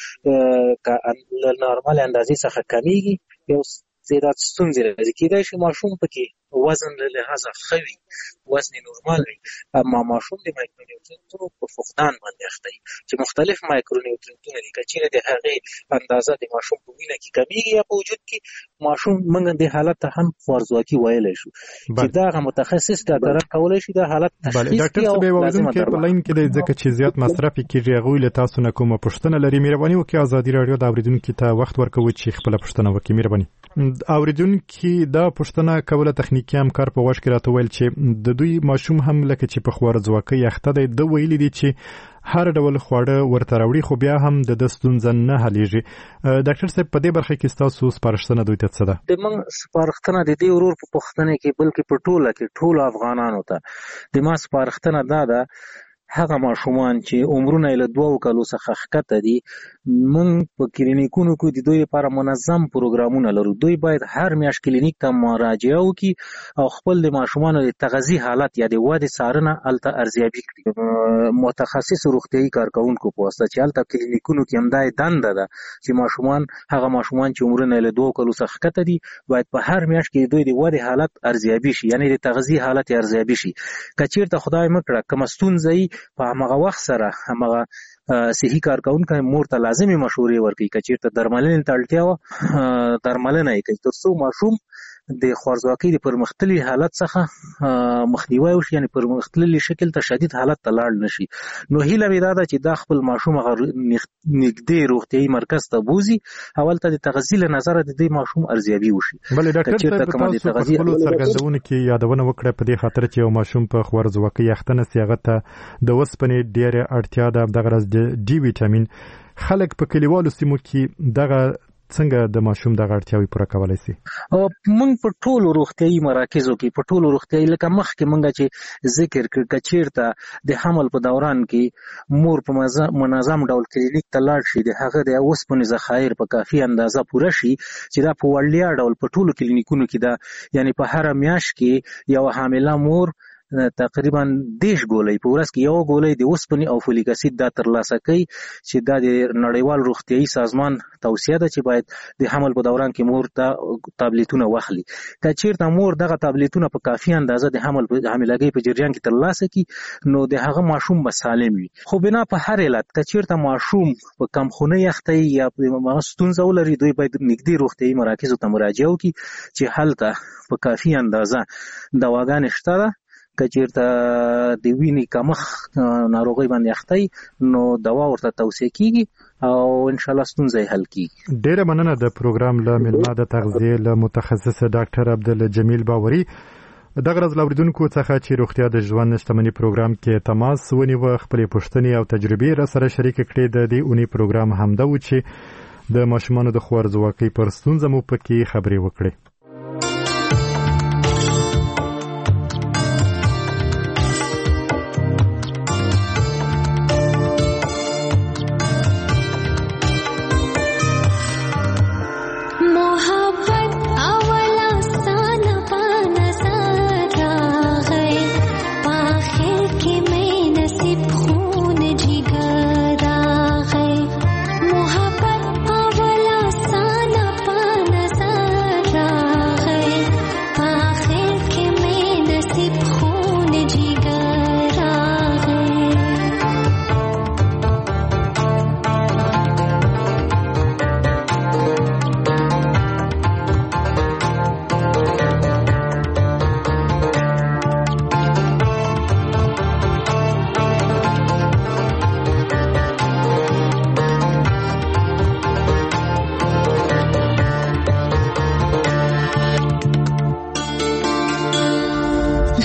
چې ک نورمال اندازې څخه کمیږي یو زیات ستونزې راځي. کېدای شي ماشوم پکې وزن له لحاظه ښه وي وزن نورمال وي اما ماشوم د مایکرونیوټرنټونو په فقدان باندې اخته وي چې مختلف مایکرونیوټرنټونه دي. که چیرې د هغې اندازه د ماشوم په وینه کې کمیږي یا په وجود کې ماشوم موږ د حالت ته هم خوارځواکي ویلی شو چې دغه متخصص ډاکټران کولی شي دا حالت تشخیص کړي او لازمه درمل په لاین کې دی ځکه چې زیات مصرف کېږي. هغوی له تاسو نه کومه پوښتنه لري مهرباني وکړئ ازادي راډیو د اورېدونکي ته وخت ورکوي چې خپله پوښتنه وکړي. مهرباني اورېدونکي دا پوښتنه کوله تخنیکي همکار په غوږ کې راته ویل چې د دوی ماشوم هم لکه چې په خوارځواکۍ اخته دی د ویلي دي چې هر ډول خواړه ورته راوړي خو بیا هم د د ستونزه نه حلیږي. ډاکټر صاحب په دې برخه کې ستاسو سپارښتنه دوی ته څه ده؟ د موږ سپارښتنه د دې ورور په پوښتنه کې بلکې په ټوله کې ټولو افغانانو ته د ما سپارښتنه دا ده هغه ماشومان چې عمرونه له دوه کالو څخه ښکته دي موږ په کلینیکونو کې د دوی لپاره منظم پروګرامونه لرو. دوی باید هر میاشت کلینیک ته مراجعه وکړي او خپل د ماشومانو د تغذیې حالت یا د ودې څارنه هلته ارزیابي کړي. متخصص روغتیایي کارکوونکو په واسطه چې هلته کلینیکونو کې همدا دنده ده چې ماشومان هغه ماشومان چې عمرونه له دوه کالو څخه ښکته دي باید په هر میاشت کې دوی د ودې حالت ارزیابي شي یعنی د تغذیې حالت ارزیابي شي. که چیرته خدای مکړه کومه ستونزه په همغه وخت سره همغه صحي کارکوونکی مور ته لازمي مشورې ورکوي. که چیرته درملنې ته اړتیا وه درملنه یې کوي تر څو ماشوم د خوارځواکۍ د پرمختللي حالت څخه مخنیوی وشي یعنی پرمختللي شکل ته شدید حالت ته لاړ نشي. نو هیله مې دا ده چې دا خپل ماشوم هغه نږدې روغتیایي مرکز ته بوځي او هلته د تغذیې له نظره د دې ماشوم ارزیابي وشي. بلې ډاکټر صاحب تاسو په خپلو څرګندونو کې یادونه وکړه په دې خاطر چې یو ماشوم په خوارځواکۍ اخته نسي هغه ته د اوسپنې ډېره اړتیا ده دغه راز د ډي ویټامین. خلک په کلیوالو سیمو کې دغه څنګه د ماشوم دغه اړتیاوې پوره کولی سي؟ موږ په ټولو روغتیایي مراکزو کې په ټولو روغتیایي لکه مخکې موږ چې ذکر کړ که چیرته د حمل په دوران کې مور په منظم ډول کلینیک ته لاړ شي د هغه د اوسپنې ذخایر په کافي اندازه پوره شي چې دا په وړیا ډول په ټولو کلینیکونو کې ده یعنی په هره میاشت کې یو حامله مور تقریبا دیش ګولۍ په ورځ کې یو ګولۍ د اوسپنې او فولیک اسید دا ترلاسه کوي چې دا د نړیوال روغتیایي سازمان توصیه ده چې باید د حمل په دوران کې مور ته تابلیتونه واخلي. که چیرته مور دغه تابلیتونه په کافي اندازه د حمل حاملګۍ په جریان کې ترلاسه کړي نو د هغه ماشوم به سالم وي. خو بنا په هر علت که چیرته ماشوم په کمخونۍ اخته یا په ستونزه ولري دوی باید نږدې روغتیایي مراکزو ته مراجعه وکړي چې هلته په کافي اندازه دواګانې شته ده. که چیرته د وینې کمښت ناروغۍ باندې اخته نو دوا ورته توصیه کیږي او ان شاء الله ستونزه حل کیږي. ډیره مننه د پروګرام له ملما د تغذیه له متخصص ډاکټر عبدالجمیل باوري. دغه ورځ لاوریدونکو څخه چې روغتیا د ژوند شتمنۍ پروګرام کې تماس ونیوه خپلې پوښتنې او تجربې را سره شریک کړې. د دې اونۍ پروګرام همدا و چې د ماشومانو د خوارځواکۍ پر ستونزه مو پکې خبرې وکړې. मोहब्बत अवला साना पाना सारा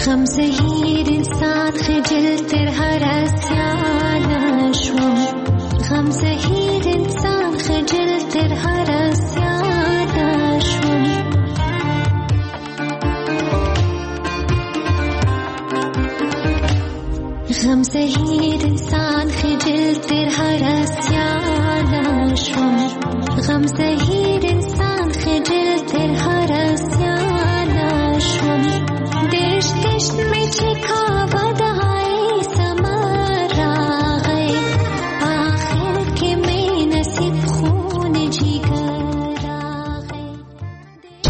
غم زهیر انسان خجل تر هر اسیان شوم غم زهیر انسان خجل تر هر اسیان شوم غم زهیر انسان خجل تر هر